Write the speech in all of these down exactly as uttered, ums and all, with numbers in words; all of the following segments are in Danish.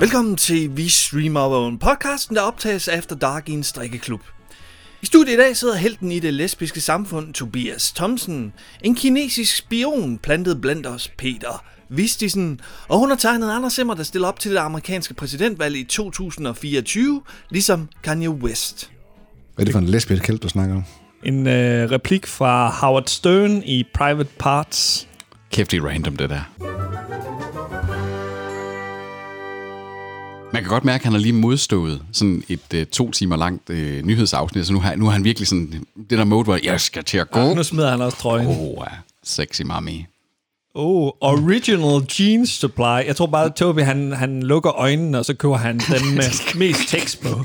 Velkommen til Vi Streamer Over, podcasten, der optages efter dark i en strikkeklub. I studiet i dag sidder helten i det lesbiske samfund, Tobias Thomsen, en kinesisk spion plantet blandt os, Peter Vistisen, og hun har tegnet Anders Zimmer, der stiller op til det amerikanske præsidentvalg i to tusind fireogtyve, ligesom Kanye West. Hvad er det for en lesbisk helt, du snakker om? En øh, replik fra Howard Stern i Private Parts. Kæft, det er random, det der. Man kan godt mærke, at han har lige modstået sådan et uh, to timer langt uh, nyhedsafsnit, så nu har, nu har han virkelig sådan det der mode, hvor jeg skal til at gå. Ja, nu smider han også trøjen. Åh, oh, sexy mommy. Oh, original jeans supply. Jeg tror bare, at Toby, han, han lukker øjnene, og så køber han den med mest tekst på.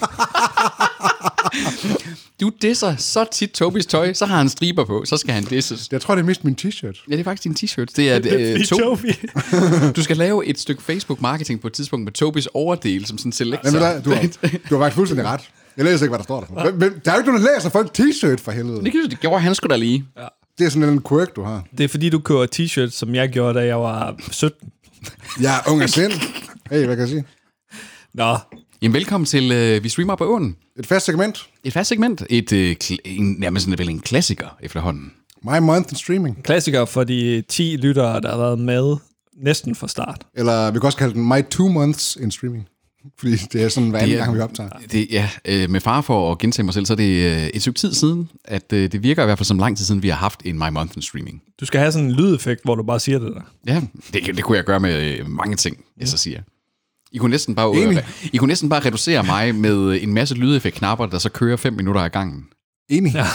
Du disser så tit Tobis tøj, så har han striber på, så skal han disses. Jeg tror, det er mest min t-shirt. Ja, det er faktisk din t-shirt. Det er, det er uh, to- Toby. Du skal lave et stykke Facebook-marketing på et tidspunkt med Tobis overdel, som sådan selektor. Jamen, du, har, du har faktisk fuldstændig ret. Jeg læser ikke, hvad der står der. Ja. Men, der er jo ikke nogen, der læser folk t-shirt for helvede. Det, det gjorde han sgu da lige. Ja. Det er sådan en quirk, du har. Det er fordi, du køber t-shirts, som jeg gjorde, da jeg var sytten. Jeg er ung af sind. Hey, hvad kan jeg sige? Nå. Jamen, velkommen til uh, Vi Streamer på åen. Et fast segment. Et fast segment. Et, uh, kl- en, nærmest vel en klassiker efterhånden. My Month in Streaming. Klassiker for de ti lyttere, der har været med næsten fra start. Eller vi kan også kalde den My Two Months in Streaming. Fordi det er sådan hver anden gang, vi optager. Det, ja, øh, med far for at gentage mig selv, så er det øh, et stykke tid siden, at øh, det virker i hvert fald som lang tid siden, vi har haft en My Month in Streaming. Du skal have sådan en lydeffekt, hvor du bare siger det der. Ja, det, det kunne jeg gøre med øh, mange ting, jeg så siger. I kunne næsten bare, øh, I kunne næsten bare reducere mig med en masse lydeffekt-knapper, der så kører fem minutter ad gangen. Enig. Ja.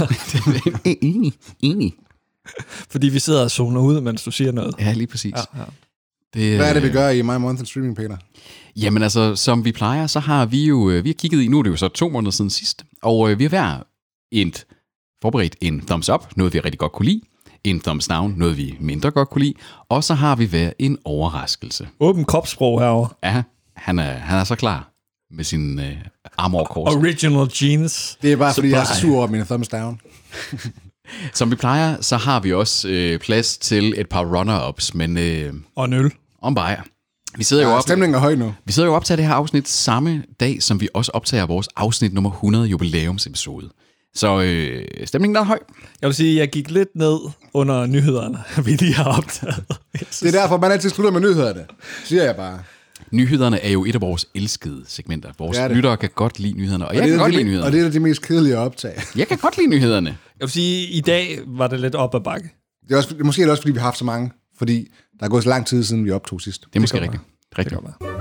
enig, enig. Fordi vi sidder og zoner ud, mens du siger noget. Ja, lige præcis. Ja, ja. Det, Hvad er det, vi gør i My Month in Streaming, Peter? Jamen altså, som vi plejer, så har vi jo, vi har kigget i, nu er det jo så to måneder siden sidst, og øh, vi har hver et, forberedt en thumbs up, noget vi rigtig godt kunne lide, en thumbs down, noget vi mindre godt kunne lide, og så har vi hver en overraskelse. Åben kropssprog herovre. Ja, han er, han er så klar med sin øh, arm over kors. Original jeans. Det er bare, fordi jeg er så sur over mine thumbs down. Som vi plejer, så har vi også øh, plads til et par runner-ups, men øh, Og en øl. om bajer. Vi sidder, jo Ja, op, stemningen er høj nu. vi sidder jo op til det her afsnit samme dag, som vi også optager vores afsnit nummer hundrede jubilæumsepisode. Så øh, stemningen er høj. Jeg vil sige, at jeg gik lidt ned under nyhederne, vi lige har optaget. Det er derfor, man altid slutter med nyhederne. Siger jeg bare. Nyhederne er jo et af vores elskede segmenter. Vores Det er det. lyttere kan godt lide nyhederne, og, Og jeg det, kan er godt de, lide nyhederne. og det er de mest kedelige at optage. Jeg kan godt lide nyhederne. Jeg vil sige, at i dag var det lidt op ad bakke. Det er også, måske er det også, fordi vi har haft så mange. Fordi der er gået så lang tid siden, vi optog sidst. Det er måske kan rigtigt. rigtigt. Det kan være.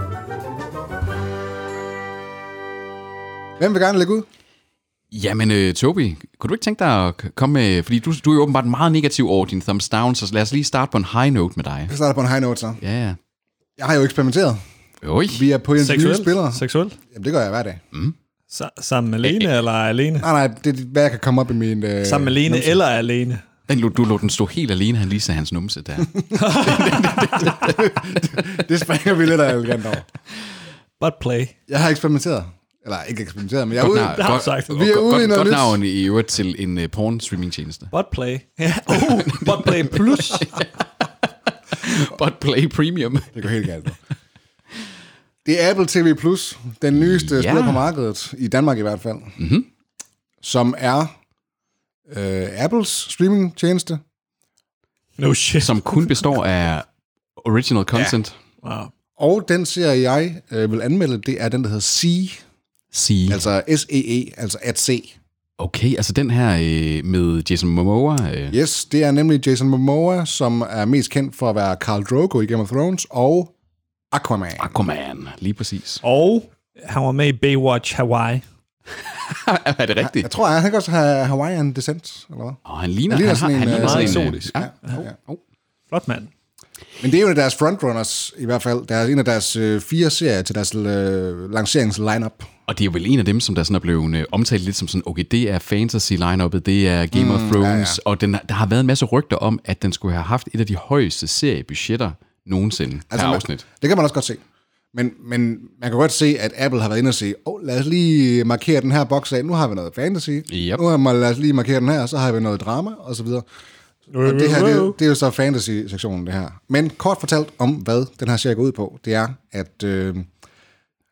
Hvem vil gerne lægge ud? Jamen, øh, Toby, kunne du ikke tænke dig at komme med... Fordi du, du er jo åbenbart meget negativ over din thumbs down, så lad os lige starte på en high note med dig. Jeg starter på en high note så. Ja, ja. Jeg har jo eksperimenteret. Oj. Vi er på en nye spillere. Seksuelt? Seksuelt? Jamen, det gør jeg hver dag. Mm. Sa- sammen med Lene eller alene? Nej, nej, det er, hvad jeg kan komme op i min... Øh, Sammen med Lene numse. eller alene? Den, du lå den stå helt alene, han lige sagde hans numse der. Det springer vi lidt af elegant over. But play. Jeg har eksperimenteret. Eller ikke eksperimenteret, men jeg er Godt, ude... navn, det har godt, du sagt. godt, Vi er ude godt, i noget godt nyt. navn i øvrigt til en uh, porn-streaming-tjeneste. But play. Ja. Oh, but play plus. But Play Premium. Det går helt galt nu. Det er Apple T V Plus, den nyeste Ja. spiller på markedet, i Danmark i hvert fald, Mm-hmm. som er øh, Apples streamingtjeneste. No shit. Som kun består af original content. Wow. Og den serie, jeg øh, vil anmelde, det er den, der hedder See, Sige. altså S E E, altså at se. Okay, altså den her øh, med Jason Momoa. Øh. Yes, det er nemlig Jason Momoa, som er mest kendt for at være Khal Drogo i Game of Thrones, og Aquaman. Aquaman, lige præcis. Og han var med i Baywatch Hawaii. Er det rigtigt? Jeg tror, han kan også have Hawaiian descent, eller hvad? Og han ligner, Han ligner han, sådan har, han en, ligner øh, sådan meget en, eksotisk. Ja. Ja, ja. Oh. Flot mand. Men det er jo en af deres frontrunners, i hvert fald. Der er en af deres øh, fire serier til deres øh, lanceringslineup. Og det er jo vel en af dem, som der sådan er blevet øh, omtalt lidt som sådan, okay, det er fantasy-line-uppet, det er Game mm, of Thrones, ja, ja. Og den, der har været en masse rygter om, at den skulle have haft et af de højeste seriebudgetter nogensinde altså, per afsnit. Det kan man også godt se. Men, men man kan godt se, at Apple har været inde og sige, åh, oh, lad os lige markere den her boks af. Nu har vi noget fantasy. Yep. Nu har man, lad os lige markere den her, så har vi noget drama, og så videre. Og det her, det, det er jo så fantasy-sektionen, det her. Men kort fortalt om, hvad den her serie går ud på, det er, at øh,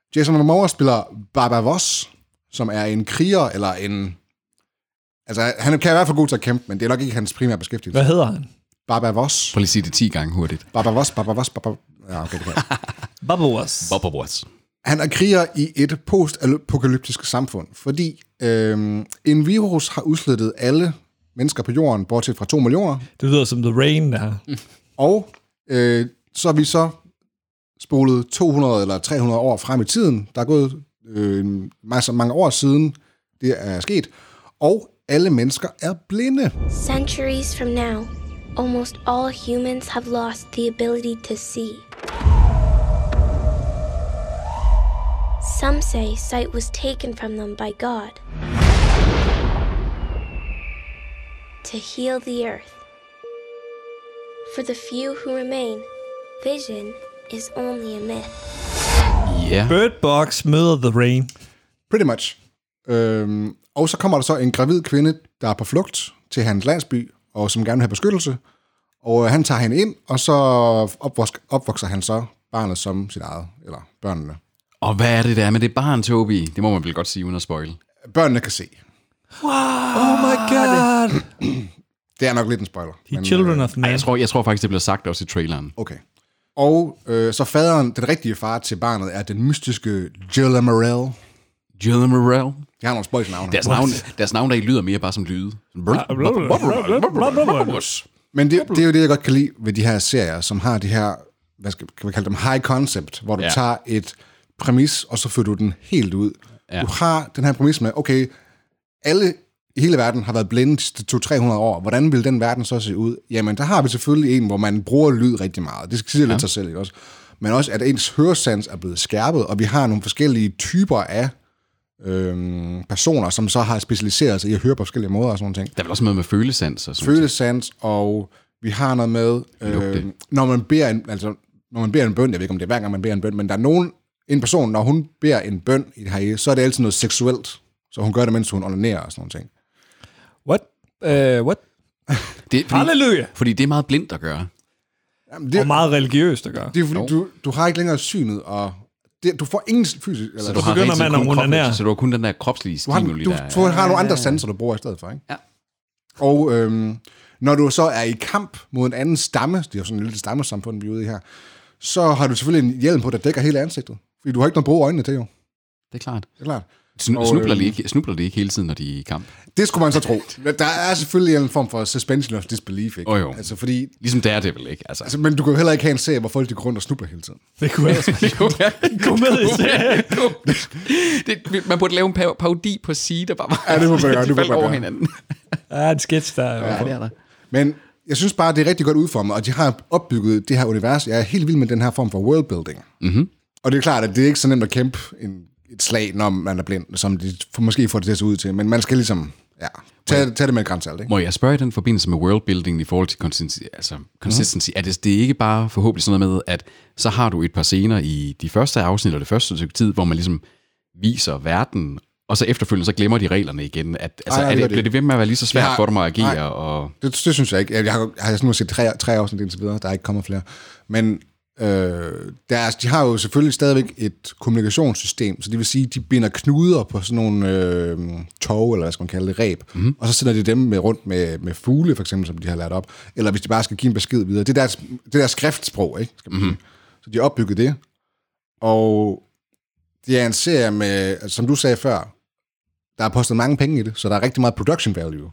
Jason Momoa spiller Baba Voss, som er en kriger, eller en... Altså, han kan i hvert fald god til at kæmpe, men det er nok ikke hans primære beskæftigelse. Hvad hedder han? Baba Voss. Prøv lige at sige det ti gange hurtigt. Baba Voss, Baba Voss, Baba... Ja, okay, det kan jeg. Bubbles. Bubbles. Han er kriger i et post-apokalyptisk samfund, fordi øhm, en virus har udslettet alle mennesker på jorden, bortset fra to millioner. Det lyder som The Rain, der. Og øh, så er vi så spolet to hundrede eller tre hundrede år frem i tiden. Der er gået øh, mange, mange år siden, det er sket. Og alle mennesker er blinde. Centuries from now, almost all humans have lost the ability to see. Some say sight was taken from them by God to heal the earth. For the few who remain, vision is only a myth. Ja. Yeah. Bird Box møder The Rain. Pretty much. Øhm, og så kommer der så en gravid kvinde, der er på flugt til hans landsby, og som gerne vil have beskyttelse. Og han tager hende ind, og så opvokser, opvokser han så barnet som sit eget, eller børnene. Og hvad er det der med det barn, Toby? Det må man vel godt sige uden at spoil. Børnene kan se. Wow. Oh my god. Det er nok lidt en spoiler. The men, children of man. Ej, jeg, tror, jeg tror faktisk, det bliver sagt også i traileren. Okay. Og øh, så faderen, den rigtige far til barnet, er den mystiske Jilla Morel. Jilla Morel? Jeg har nogle spøjs navne. Deres navn, deres navn, der ikke lyder mere bare som lyde. Men det, det er jo det, jeg godt kan lide ved de her serier, som har de her, hvad skal kan vi kalde dem, high concept, hvor du ja. tager et præmis, og så fører du den helt ud. Ja. Du har den her præmis med, okay, alle i hele verden har været blinde til to til tre hundrede år. Hvordan vil den verden så se ud? Jamen, der har vi selvfølgelig en, hvor man bruger lyd rigtig meget. Det skal sige ja. lidt sig selv, ikke også? Men også, at ens høresans er blevet skærpet, og vi har nogle forskellige typer af øhm, personer, som så har specialiseret sig i at høre på forskellige måder og sådan noget. Der er vel også noget med følesans og sådan Følesans, og vi har noget med, øh, når man beder en, altså, når man beder en bøn, jeg ved ikke, om det er hver gang, man beder en bøn, men der er nogen, en person, når hun beder en bøn i det her, så er det altid noget seksuelt. Så hun gør det, mens hun onanerer og sådan nogle ting. What? Uh, what? Det, fordi, Halleluja! Fordi det er meget blindt at gøre. Jamen, det, og meget religiøst at gøre. Det er fordi, du, du har ikke længere synet, og det, du får ingen fysisk... Så du, har begynder man at onanere. Så du har kun den der kropslige stimuli. Du, har, du, du har nogle andre sanser, du bruger i stedet for, ikke? Ja. Og øhm, når du så er i kamp mod en anden stamme, det er jo sådan en lille stammesamfund, vi er ude i her, så har du selvfølgelig en hjelm på, der dækker hele ansigtet. Fordi du har ikke noget at bruge øjnene til, jo. Det er klart. Det er klart. Snubler de, ikke, snubler de ikke hele tiden, når de er i kamp? Det skulle man så tro. Der er selvfølgelig en form for suspension of disbelief, ikke? Oh, jo. Altså, fordi... Ligesom det er det vel, ikke? Altså. Altså, men du kan jo heller ikke have en serie, hvor folk de går rundt og snubler hele tiden. Det kunne jeg også. Kom med i serien. Det, man burde lave en parodi på sige, der bare var... Ja, det må man gøre. De faldt over hinanden. Ja, en sketch der. Ja, det er der. Men jeg synes bare, det er rigtig godt udformet, og de har opbygget det her univers. Jeg er helt vild med den her form for worldbuilding. Mm-hmm. Og det er klart, at det er ikke så nemt at kæmpe en, et slag, når man er blind, som de måske får det til at se ud til. Men man skal ligesom ja, tage, tage det med et grænsalt, ikke? Må jeg spørge i den forbindelse med worldbuilding i forhold til consistency? Altså, consistency mm-hmm. Er det, det er ikke bare forhåbentlig sådan noget med, at så har du et par scener i de første afsnit, eller det første stykke tid, hvor man ligesom viser verden, og så efterfølgende så glemmer de reglerne igen. At, altså, Ej, er det, det. Bliver det ved med at være lige så svært har, for dem at agere? Nej, og... det, det synes jeg ikke. Jeg har, jeg har nu set tre, tre afsnit indtil videre, der er ikke kommet flere. Men øh, der er, de har jo selvfølgelig stadigvæk et kommunikationssystem, så det vil sige, de binder knuder på sådan nogle øh, tog, eller hvad skal man kalde det, reb, mm-hmm. og så sender de dem med, rundt med, med fugle, for eksempel, som de har lært op. Eller hvis de bare skal give en besked videre. Det er deres, det der skriftsprog, ikke? Skal man mm-hmm. Så de har opbygget det. Og det er en serie med, altså, som du sagde før, der er postet mange penge i det, så der er rigtig meget production value.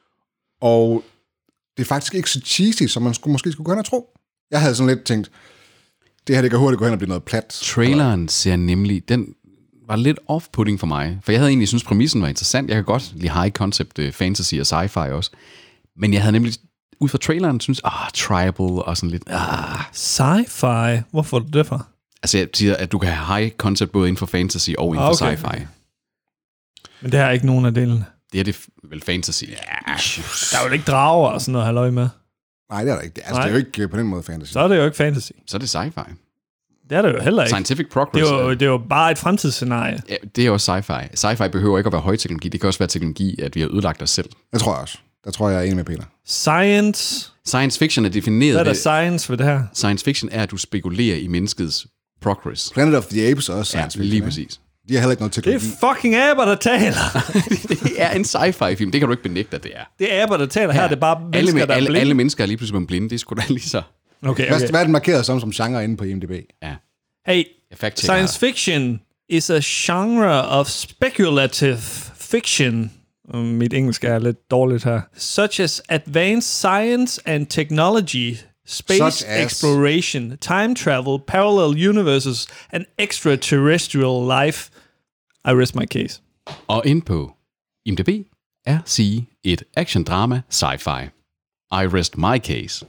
Og det er faktisk ikke så cheesy, som man skulle, måske skulle gå hen og tro. Jeg havde sådan lidt tænkt, det her det kan hurtigt gå hen og blive noget plat. Traileren ser nemlig, den var lidt off-putting for mig, for jeg havde egentlig synes præmissen var interessant. Jeg kan godt lide high concept fantasy og sci-fi også. Men jeg havde nemlig ud fra traileren synes, ah, tribal og sådan lidt, ah. Sci-fi? Hvorfor det for? Altså jeg siger, at du kan have high concept både inden for fantasy og inden for okay. sci-fi. Men det er ikke nogen af delene. Det er det vel fantasy. Ja, der er jo ikke drager og sådan noget halløj med. Nej, det er der ikke. Altså, det er jo ikke på den måde fantasy. Så er det jo ikke fantasy. Så er det sci-fi. Det er det jo heller ikke. Scientific progress. Det er jo, det er jo bare et fremtidsscenarie. Ja, det er også sci-fi. Sci-fi behøver ikke at være højteknologi. Det kan også være teknologi, at vi har ødelagt os selv. Det tror jeg også. Der tror jeg, jeg er enig med Peter. Science. Science fiction er defineret... Hvad er der science ved det her? Science fiction er, at du spekulerer i menneskets progress. Planet of the Apes er også Ja, science fiction. lige ikke? præcis. De har heller ikke noget Det teknologi. er fucking aber, der taler. Det er en sci-fi film, det kan du ikke benægte, at det er. Det er aber, der taler. Her er det bare alle, mennesker, der er alle, blinde. alle mennesker er lige pludselig blevet blinde, det er sgu da lige så... Okay, Hvad, okay. hvad er den markeret som som genre inde på I M D B? Ja. Hey, Fact science fiction is a genre of speculative fiction. Um, Mit engelsk er lidt dårligt her. Such as advanced science and technology, space Such as. exploration, time travel, parallel universes, and extraterrestrial life. I rest my case. Og ind på I M D B er sige et action-drama sci-fi. I rest my case.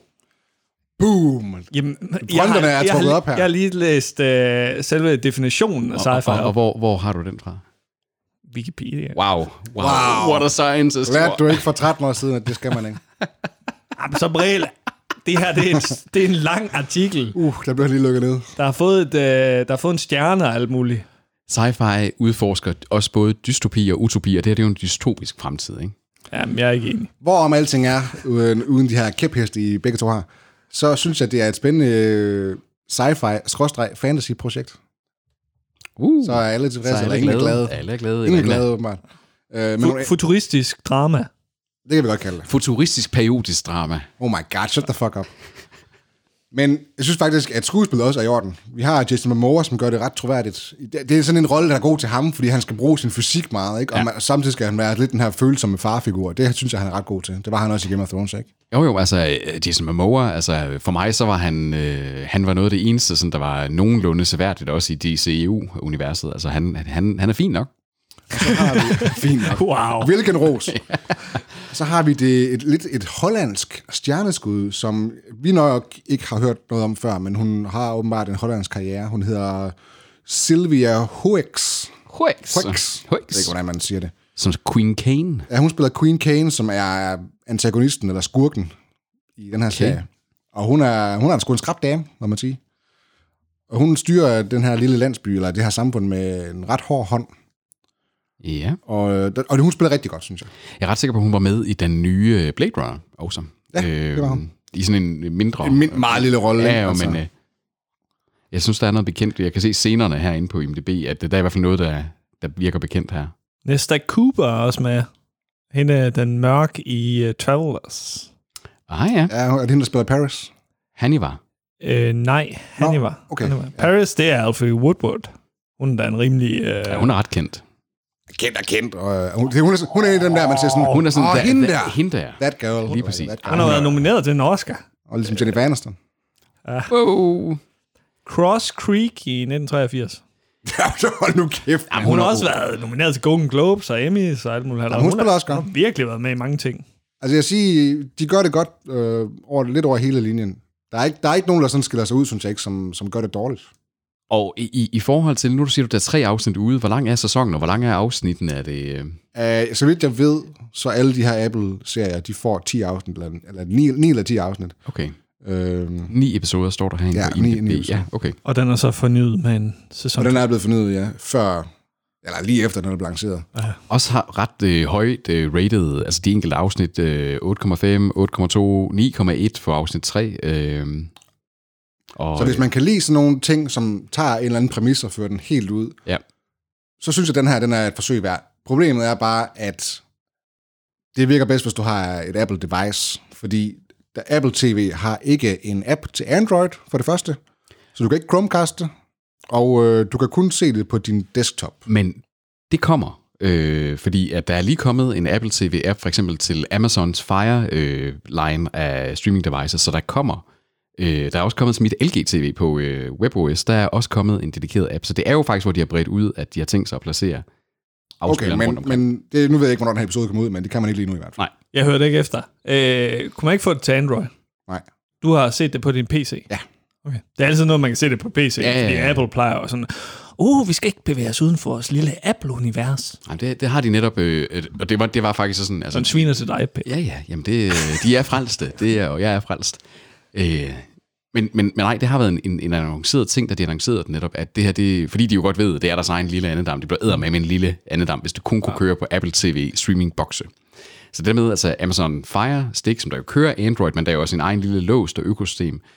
Boom! Jamen, Fronterne er jeg, trukket har, op her. jeg har lige læst uh, selve definitionen af Og, sci-fi. og, og hvor, hvor har du den fra? Wikipedia. Wow. Wow. Wow. What a scientist. Lærte du ikke for tretten år siden, at det skal man ikke? Jamen, så Brel, det her det er, en, det er en lang artikel, Uh, der blev lige lukket ned. der har fået, et, uh, der har fået en stjerne og alt muligt. Sci-fi udforsker også både dystopi og utopi, og det her det er jo en dystopisk fremtid, ikke? Jamen, jeg er ikke enig. Hvorom alting er, uden, uden de her kæpheste, I begge to har, så synes jeg, det er et spændende øh, sci-fi-fantasy-projekt. Uh, Så er alle tilfredse, så eller alle ingen er glade. Alle er glade. Ingen er eller- glade, åbenbart. Øh, men Fu- futuristisk drama. det kan vi godt kalde det. Futuristisk periodisk drama. Oh my god, shut the fuck up. Men jeg synes faktisk, at skuespillet også er i orden. Vi har Jason Momoa, som gør det ret troværdigt. Det det er sådan en rolle, der er god til ham, fordi han skal bruge sin fysik meget, ikke? Og Ja. man, samtidig skal han være lidt den her følsomme farfigur. Det synes jeg, han er ret god til. Det var han også i Game of Thrones, ikke? Jo jo, altså Jason Momoa, altså for mig så var han, øh, han var noget af det eneste, sådan, der var nogenlunde seværdigt også i D C E U-universet. Altså han, han, han er fin nok. Så har vi, fint nok. Wow. Hvilken ros. Så har vi det et, lidt et hollandsk stjerneskud, som vi nok ikke har hørt noget om før, men hun har åbenbart en hollandsk karriere. Hun hedder Sylvia Hoeks. Hoeks. Hoeks. Jeg ved ikke, hvordan man siger det. Som Queen Kane. Ja, hun spiller Queen Kane, som er antagonisten eller skurken i den her serie. Og hun er, hun er sgu en skrab dame, må man sige. Og hun styrer den her lille landsby, eller det her samfund, med en ret hård hånd. Ja. Og, og hun spiller rigtig godt, synes jeg. Jeg er ret sikker på, at hun var med i den nye Blade Runner også. Ja, det var hun. I sådan en mindre... En min, meget lille rolle. Ja, ikke? jo, Altså. men øh, jeg synes, der er noget bekendt. Jeg kan se scenerne herinde på I M D B, at der er i hvert fald noget, der, der virker bekendt her. Nesta Cooper er også med. Hende er den mørk i uh, Travelers. Ah ja, Ja, er det hende, der spiller Paris? Hannibal. Øh, nej, Hannibal. okay. Hannibal. Paris, det er Alfred Woodward. Hun er da en rimelig... Uh, Ja, hun er ret kendt. Kendt og kendt. Og, øh, hun, hun, er, hun er en af dem der, man siger sådan, Hun er sådan... åh, da- hende da- der. Hende der. That girl. Lige præcis. That girl. han har været nomineret til en Oscar. Og ligesom Jennifer Aniston. Wow. Cross Creek i nitten treogfirs. Hold nu kæft. Jamen, hun har også været nomineret til Golden Globes og Emmys og alt muligt. Jamen, hun spiller har, også godt. Hun har virkelig været med i mange ting. Altså jeg siger, de gør det godt øh, over, lidt over hele linjen. Der er, ikke, der er ikke nogen, der sådan skiller sig ud, synes jeg ikke, som, som gør det dårligt. Og i, i, i forhold til, nu du siger, du, der er tre afsnit ude. Hvor lang er sæsonen, og hvor lang er afsnitten? Er det... øh? Uh, så vidt jeg ved, så alle de her Apple-serier, de får ti afsnit, eller, eller ni eller ti afsnit. Okay. Øh, Ni episoder står der herinde Ja, på I M D B. ni- ni episoder. Ja, okay. Og den er så fornyet med en sæson. og den er blevet fornyet, ja, før, eller lige efter, den er blevet lanceret. Også har ret øh, højt øh, rated, altså de enkelte afsnit, øh, otte komma fem, otte komma to, ni komma et for afsnit tre. Øh, og, Så hvis man kan lide sådan nogle ting, som tager en eller anden præmis og fører den helt ud, Ja. så synes jeg, at den her den er et forsøg værd. Problemet er bare, at det virker bedst, hvis du har et Apple device, fordi der Apple T V har ikke en app til Android, for det første, så du kan ikke Chromecaste, og øh, du kan kun se det på din desktop. Men det kommer, øh, fordi at der er lige kommet en Apple T V-app, for eksempel til Amazons Fire-line øh, af streaming devices, så der kommer, øh, der er også kommet som et L G T V på øh, WebOS, der er også kommet en dedikeret app, så det er jo faktisk, hvor de har bredt ud, at de har tænkt sig at placere Okay, afspilleren rundt men, omkring. men det, nu ved jeg ikke, hvornår den her episode kommer ud, men det kan man ikke lige nu i hvert fald. Nej. Jeg hørte ikke efter. Øh, kunne man ikke få det til Android? Nej. Du har set det på din P C? Ja. Okay. Det er altid noget, man kan se det på P C, Ja, ja, fordi ja. Apple plejer og sådan, uh, vi skal ikke bevæge os uden for vores lille Apple-univers. Jamen, det, det har de netop, øh, og det var, det var faktisk sådan... Altså, Sådan sviner til dig, P. Ja, ja, jamen det, øh, de er frelste, det er, og jeg er frelst. Øh, men, men, men nej, det har været en, en, en annonceret ting, da de annoncerede netop, at det her, det, fordi de jo godt ved, det er deres egen lille andedam, det bliver æder med med en lille andedam, hvis du kun kunne køre på Apple T V streaming-bokse. Så det med, altså Amazon Fire Stick, som der jo kører Android, men der er jo også en egen lille låst og økosystem,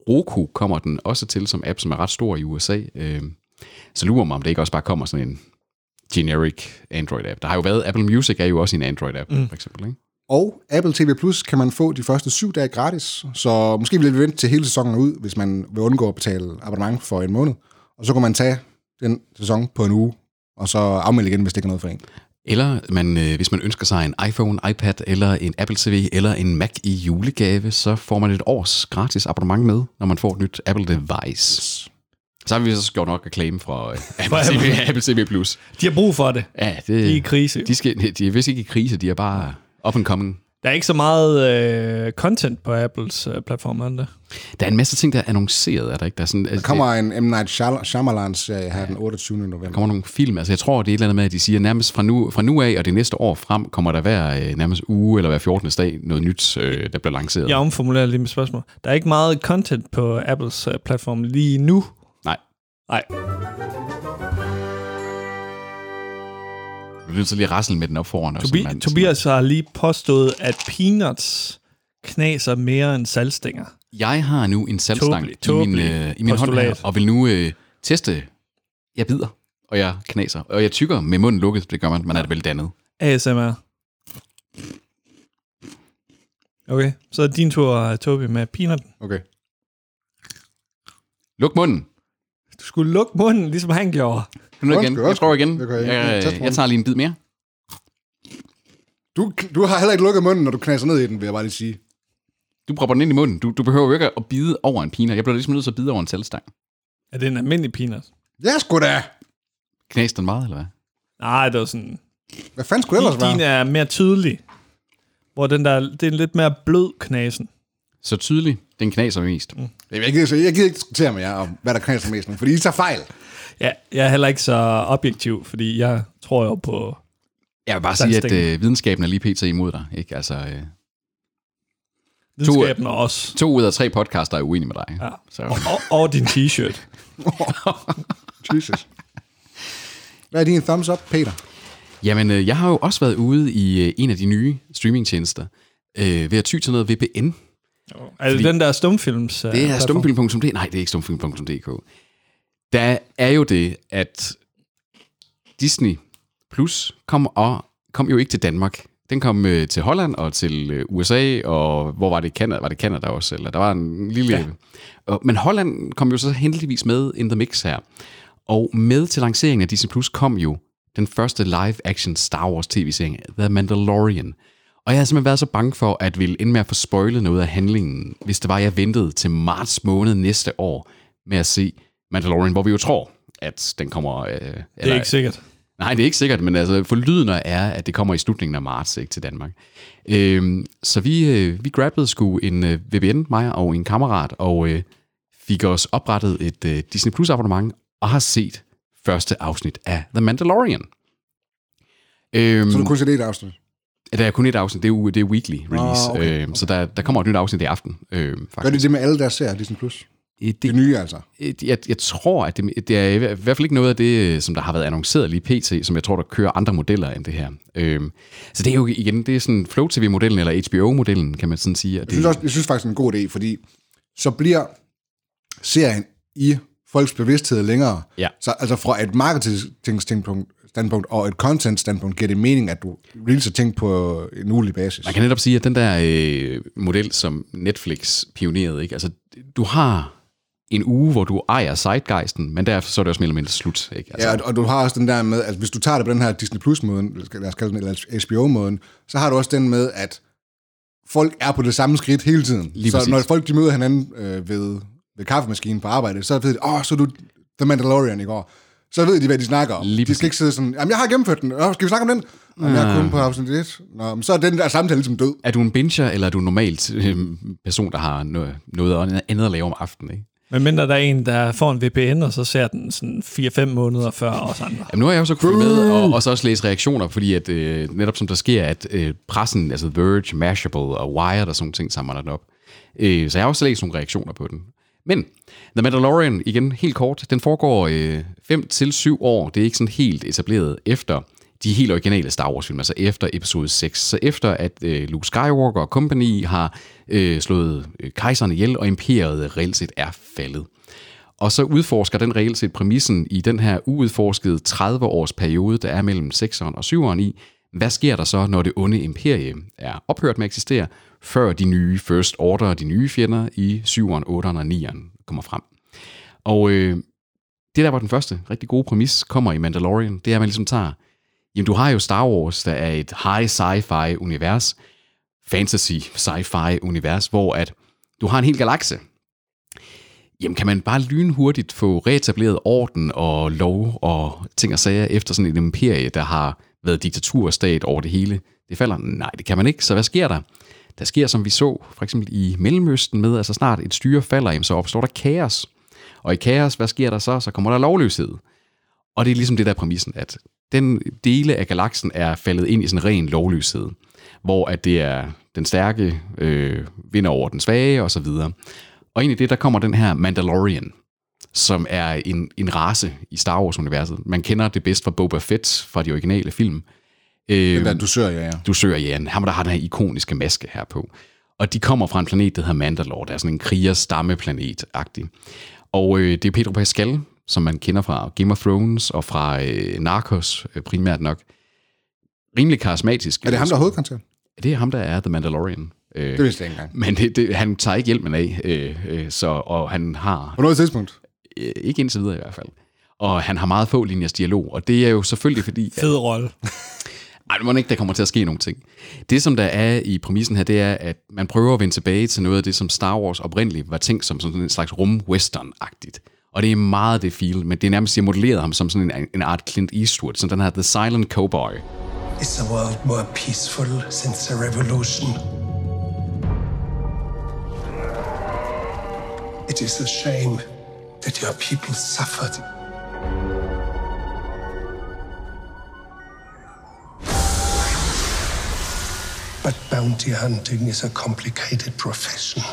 Roku kommer den også til som app, som er ret stor i U S A. Øh, så lurer mig, om det ikke også bare kommer sådan en generic Android-app. Der har jo været, Apple Music er jo også en Android-app, mm. for eksempel, ikke? Og Apple T V Plus kan man få de første syv dage gratis, så måske vil vi vente til hele sæsonen ud, hvis man vil undgå at betale abonnement for en måned. Og så kan man tage den sæson på en uge, og så afmelde igen, hvis det ikke er noget for en. Eller man, øh, hvis man ønsker sig en iPhone, iPad eller en Apple T V eller en Mac i julegave, så får man et års gratis abonnement med, når man får et nyt Apple device. Så har vi så gjort nok reklame fra øh, Apple, T V, Apple T V Plus. De har brug for det. Ja, det, de er i krise. De, skal, de er vist ikke i krise, de er bare up and coming. Der er ikke så meget øh, content på Apples øh, platform, er det? Der er en masse ting, der er annonceret, er der ikke? Der, er sådan, der kommer en M. Night Shyamalan-serie her den otteogtyvende november. Der kommer nogle film. Altså, jeg tror, det er et eller andet med, at de siger, nærmest fra nu, fra nu af og det næste år frem, kommer der hver øh, nærmest uge eller hver fjortende dag noget nyt, øh, der bliver lanceret. Jeg omformulerer lige mit spørgsmål. Der er ikke meget content på Apples øh, platform lige nu? Nej. Nej. Vi vil så lige rasle med den op foran os. Tobi- Tobias har lige påstået, at peanuts knaser mere end saltstænger. Jeg har nu en saltstang Tåbelig, i min, tåbelig øh, i min hånd her, og vil nu øh, teste. Jeg bider, og jeg knaser, og jeg tykker med munden lukket. Det gør man, man er det vel dannet. A S M R. Okay, så er din tur, Tobi, med peanutten. Okay. Luk munden. Du skulle lukke munden, ligesom han gjorde. Nu igen. Jeg prøver igen. Jeg, jeg, jeg, jeg tager lige en bid mere. Du, du har heller ikke lukket munden, når du knaser ned i den, vil jeg bare lige sige. Du propper den ind i munden. Du, du behøver jo ikke at bide over en peanut. Jeg bliver ligesom nødt til at bide over en saltstang. Er det en almindelig peanut? Ja, sgu da. Knas den meget, eller hvad? Nej, det var sådan... Hvad fanden skulle ellers være? Din er mere tydelig. Hvor den der, det er en lidt mere blød knasen. Så tydelig, den knaser mest. Mm. Jeg gider, jeg gider ikke diskutere med jer om, hvad der knaser mest nu, fordi I tager fejl. Ja, jeg er heller ikke så objektiv, fordi jeg tror jo på... Jeg vil bare sige, at øh, videnskaben er lige pt. Imod dig. Ikke? Altså, øh, videnskaben og os. To ud af tre podcaster er uenige med dig. Ja. Så. Og, og, og din t-shirt. Jesus. Hvad er din thumbs up, Peter? Jamen, øh, jeg har jo også været ude i øh, en af de nye streamingtjenester øh, ved at ty til noget V P N. Oh. Er det den der stumfilms? Det er stumfilm punktum d k. Nej, det er ikke stumfilm punktum d k. Der er jo det, at Disney Plus kom, og, kom jo ikke til Danmark. Den kom øh, til Holland og til øh, U S A, og hvor var det? Canada, var det Canada også? Eller der var en lille... Ja. Og, men Holland kom jo så heldigvis med in the mix her. Og med til lanceringen af Disney Plus kom jo den første live-action Star Wars tv-serie, The Mandalorian. Og jeg havde simpelthen været så bange for, at ville ende med at få spoilet noget af handlingen, hvis det var, jeg ventede til marts måned næste år med at se Mandalorian, hvor vi jo tror, at den kommer... Øh, det er eller, ikke sikkert. Nej, det er ikke sikkert, men altså forlydende er, at det kommer i slutningen af marts, ikke, til Danmark. Øhm, så vi, øh, vi grabbede sgu en øh, V P N, mig og en kammerat, og øh, fik os oprettet et øh, Disney Plus abonnement, og har set første afsnit af The Mandalorian. Øhm, så du kun set et afsnit? Der er kun et afsnit, det er, det er weekly release, oh, okay, øhm, okay. så der, der kommer et nyt afsnit i aften. Øhm, Gør det det med alle deres serier, Disney Plus? Det, det nye, altså? Jeg, jeg tror, at det, det er i hvert fald ikke noget af det, som der har været annonceret lige pt., som jeg tror, der kører andre modeller end det her. Øhm, så det er jo igen, det er sådan Flow T V-modellen, eller H B O-modellen, kan man sådan sige. Jeg synes, også, jeg synes faktisk, det er en god idé, fordi så bliver serien i folks bevidsthed længere. Ja. Så altså fra et marketing-standpunkt standpunkt og et content-standpunkt giver det mening, at du releaser ting på en ugelig basis. Man kan netop sige, at den der øh, model, som Netflix pionerede, ikke? Altså, du har en uge, hvor du ejer Zeitgeisten, men derefter så er det også mere eller mindre slut. Ikke? Altså. Ja, og du har også den der med, at hvis du tager det på den her Disney Plus-måden, lad os kalde den, eller H B O-måden, så har du også den med, at folk er på det samme skridt hele tiden. Lige så præcis. Når folk de møder hinanden øh, ved, ved kaffemaskinen på arbejde, så ved de, åh, oh, så du The Mandalorian i går. Så ved de, hvad de snakker om. Lige de skal ikke sidde sådan, jamen jeg har gennemført den, Åh, skal vi snakke om den? Jamen, jeg er kun på afsnit et. Nå, så er den der samtale ligesom død. Er du en binger, eller er du en normalt øh, person, der har noget, noget andet at lave om aftenen, ikke? Men mindre der er en, der får en V P N, og så ser den sådan fire til fem måneder før os andre. Jamen, nu har jeg jo så kunnet med, og, og så også læse reaktioner, fordi at, øh, netop som der sker, at øh, pressen, altså Verge, Mashable og Wired og sådan ting, samler den op. Øh, så jeg har også læst nogle reaktioner på den. Men The Mandalorian, igen helt kort, den foregår øh, fem til syv år. Det er ikke sådan helt etableret efter de helt originale Star Wars-film, altså efter episode seks. Så efter at øh, Luke Skywalker og company har øh, slået øh, kejseren ihjel, og imperiet reelt set er faldet. Og så udforsker den reelt set præmissen i den her uudforskede tredive års periode, der er mellem sekseren og syveren i. Hvad sker der så, når det onde imperie er ophørt med at eksistere, før de nye First Order og de nye fjender i syveren, otteren og nieren kommer frem? Og øh, det der var den første rigtig gode præmis, kommer i Mandalorian, det er, at man ligesom tager, jamen du har jo Star Wars, der er et high sci-fi univers, fantasy sci-fi univers, hvor at du har en hel galakse. Jamen kan man bare lynhurtigt få reetableret orden og lov og ting og sager efter sådan et imperie, der har været diktaturstat over det hele? Det falder? Nej, det kan man ikke. Så hvad sker der? Der sker, som vi så for eksempel i Mellemøsten med, altså snart et styre falder, jamen, så opstår der kaos. Og i kaos, hvad sker der så? Så kommer der lovløshed. Og det er ligesom det der præmissen, at den dele af galaksen er faldet ind i sådan en ren lovløshed, hvor at det er den stærke øh, vinder over den svage og så videre. Og ind i det, der kommer den her Mandalorian, som er en, en race i Star Wars-universet. Man kender det bedst fra Boba Fett, fra de originale film. Den der dusørjæger. Dusørjægeren. Ham, der har den her ikoniske maske her på. Og de kommer fra en planet, der hedder Mandalore. Der er sådan en kriger-stammeplanet-agtig. Og øh, det er Pedro Pascal, som man kender fra Game of Thrones og fra øh, Narcos øh, primært nok. Rimelig karismatisk. Er det ham, der er hovedkarakter? Det er ham, der er The Mandalorian. Det vidste jeg ikke engang. Men det, det, han tager ikke hjelmen af, øh, øh, så, og han har... På noget tidspunkt? Øh, ikke indtil videre i hvert fald. Og han har meget få linjers dialog, og det er jo selvfølgelig fordi... Fed rolle. Ej, det må ikke, der kommer til at ske nogle ting. Det, som der er i præmissen her, det er, at man prøver at vende tilbage til noget af det, som Star Wars oprindeligt var tænkt som sådan en slags rum-western-agtigt. Og det er meget det feel, men det er nærmest, jeg modelleret ham som sådan en, en art Clint Eastwood, sådan den her The Silent Cowboy. Is the world more peaceful since the revolution? It is a shame that your people suffered. But bounty hunting is a complicated profession.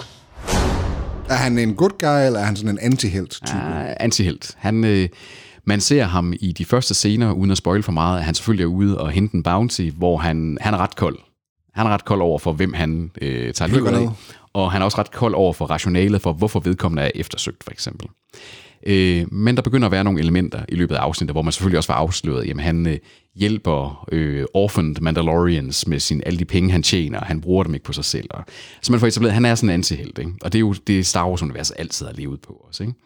Er han en good guy, eller er han sådan en anti-helt-type? Ja, anti-helt. Han, øh, man ser ham i de første scener, uden at spoil for meget, at han selvfølgelig er ude og hente en bounty, hvor han, han er ret kold. Han er ret kold over for, hvem han øh, tager livet af. Og han er også ret kold over for rationalet for, hvorfor vedkommende er eftersøgt, for eksempel. Øh, men der begynder at være nogle elementer i løbet af afsnittet, hvor man selvfølgelig også var afsløret, jamen han øh, hjælper øh, orphaned Mandalorians med sin, alle de penge, han tjener, han bruger dem ikke på sig selv. Og, så man får etableret, han er sådan en antihelt, ikke? Og det er jo det Star Wars-universet altid har levet på også, ikke?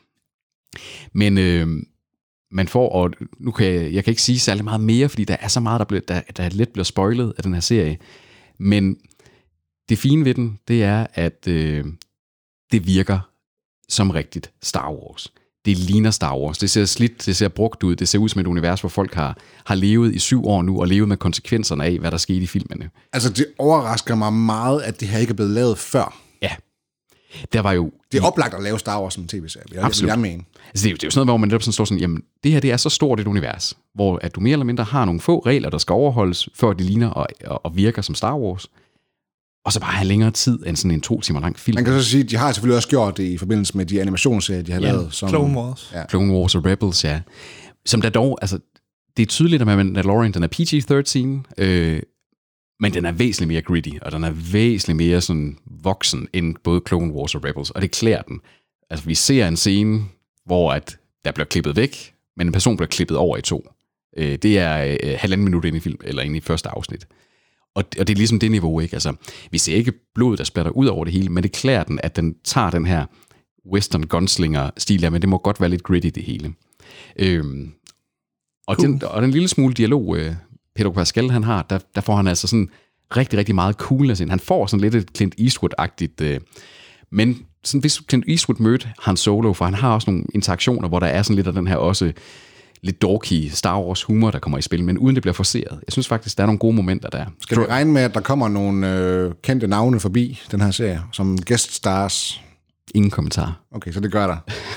Men øh, man får, og nu kan jeg, jeg kan ikke sige særlig meget mere, fordi der er så meget, der, bliver, der, der let bliver spoilet af den her serie, men det fine ved den, det er, at øh, det virker som rigtigt Star Wars. Det ligner Star Wars. Det ser slidt, det ser brugt ud. Det ser ud som et univers, hvor folk har, har levet i syv år nu, og levet med konsekvenserne af, hvad der skete i filmene. Altså, det overrasker mig meget, at det her ikke er blevet lavet før. Ja. Der var jo... Det er oplagt at lave Star Wars som tv-serie, jeg, Absolut. jeg mener. Altså, det, er jo, det er jo sådan noget, hvor man netop sådan står sådan, jamen, det her det er så stort et univers, hvor at du mere eller mindre har nogle få regler, der skal overholdes, før de ligner og, og, og virker som Star Wars. Og så bare have længere tid end sådan en to timer lang film. Man kan så sige, at de har selvfølgelig også gjort det i forbindelse med de animationsserier, de har ja, lavet. Som, Clone Wars. Ja. Clone Wars og Rebels, ja. Som der dog, altså, det er tydeligt, at Mandalorian, den er P G tretten, øh, men den er væsentligt mere gritty, og den er væsentligt mere sådan voksen end både Clone Wars og Rebels, og det klæder den. Altså, vi ser en scene, hvor at der bliver klippet væk, men en person bliver klippet over i to. Øh, det er øh, halvanden minut ind i film, eller ind i første afsnit. Og det, og det er ligesom det niveau, ikke? Altså, vi ser ikke blod, der splatter ud over det hele, men det klæder den, at den tager den her western gunslinger-stil der, men det må godt være lidt gritty det hele. Øhm, og, cool. den, og den lille smule dialog, øh, Pedro Pascal han har, der, der får han altså sådan rigtig, rigtig meget coolness ind. Han får sådan lidt et Clint Eastwood-agtigt, øh, men sådan, hvis Clint Eastwood mødte Han Solo, for han har også nogle interaktioner, hvor der er sådan lidt af den her også lidt dorky Star Wars humor, der kommer i spil, men uden det bliver forceret. Jeg synes faktisk, der er nogle gode momenter der. Skal vi regne med, at der kommer nogle øh, kendte navne forbi den her serie, som guest stars? Ingen kommentar. Okay, så det gør der.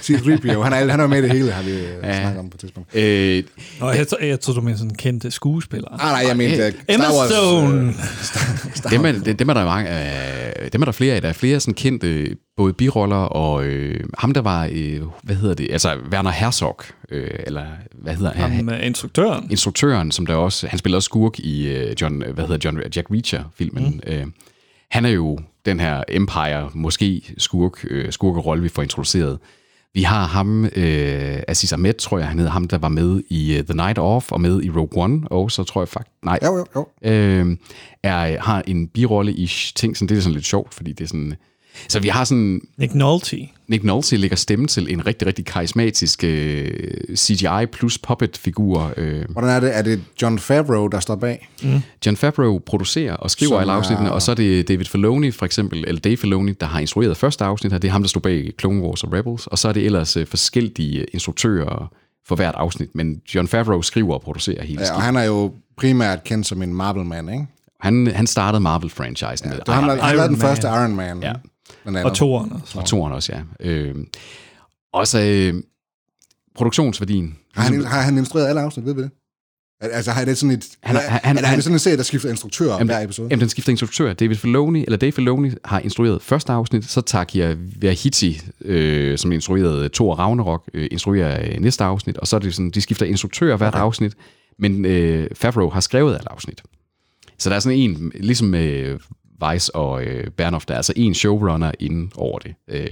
C tre P O, han er, han er med i det hele, har vi ja. snakket om på et tidspunkt. Øh, Nå, jeg, jeg tror, du mener sådan en kendt skuespiller. Ah, nej, jeg mente... Uh, Emma Stone! Dem er, dem er der mange, øh, dem er der flere af. Der er flere sådan kendte både biroller og øh, ham der var øh, hvad hedder det? Altså Werner Herzog øh, eller hvad hedder han? Ham, uh, instruktøren. Instruktøren, som der også han spiller også skurk i øh, John hvad hedder John Jack Reacher filmen. Mm. Øh, han er jo den her Empire måske skurk øh, skurkerolle vi får introduceret. Vi har ham, øh, Aziz Ahmed, tror jeg, han hedder ham, der var med i uh, The Night Of, og med i Rogue One, og så tror jeg faktisk, nej, jo, jo, jo. Øh, er, har en birolle i ting, sådan, det er sådan lidt sjovt, fordi det er sådan, så vi har sådan... Nick Nolte. Nick Nolte lægger stemme til en rigtig, rigtig karismatisk øh, C G I plus puppet-figur. Øh. Hvordan er det? Er det Jon Favreau, der står bag? Mm. Jon Favreau producerer og skriver Som alle afsnittene, er... og så er det David Filoni, for eksempel, eller Dave Filoni, der har instrueret første afsnit her. Det er ham, der stod bag Clone Wars og Rebels, og så er det ellers øh, forskellige instruktører for hvert afsnit, men Jon Favreau skriver og producerer hele ja, og han er jo primært kendt som en Marvel-mand, ikke? Han, han startede Marvel-franchisen. Ja, han lavede den første Iron Man. Ja. Og toeren også. Og toeren også, ja. Øh, også øh, produktionsværdien. Har han, har han instrueret alle afsnit, ved vi det? Altså har det sådan et... Han, han, han, er det sådan en serie, der skifter instruktør om hver episode? Jamen, den skifter instruktør. David Filoni, eller Dave Filoni, har instrueret første afsnit, så Taika Waititi, øh, som instruerede Thor Ragnarok, øh, instruerer øh, næste afsnit, og så er det sådan, de skifter instruktør hvert okay. afsnit, men øh, Favreau har skrevet alle afsnit. Så der er sådan en, ligesom øh, Weiss og øh, Bernhoft, der er altså en showrunner inden over det. Øh,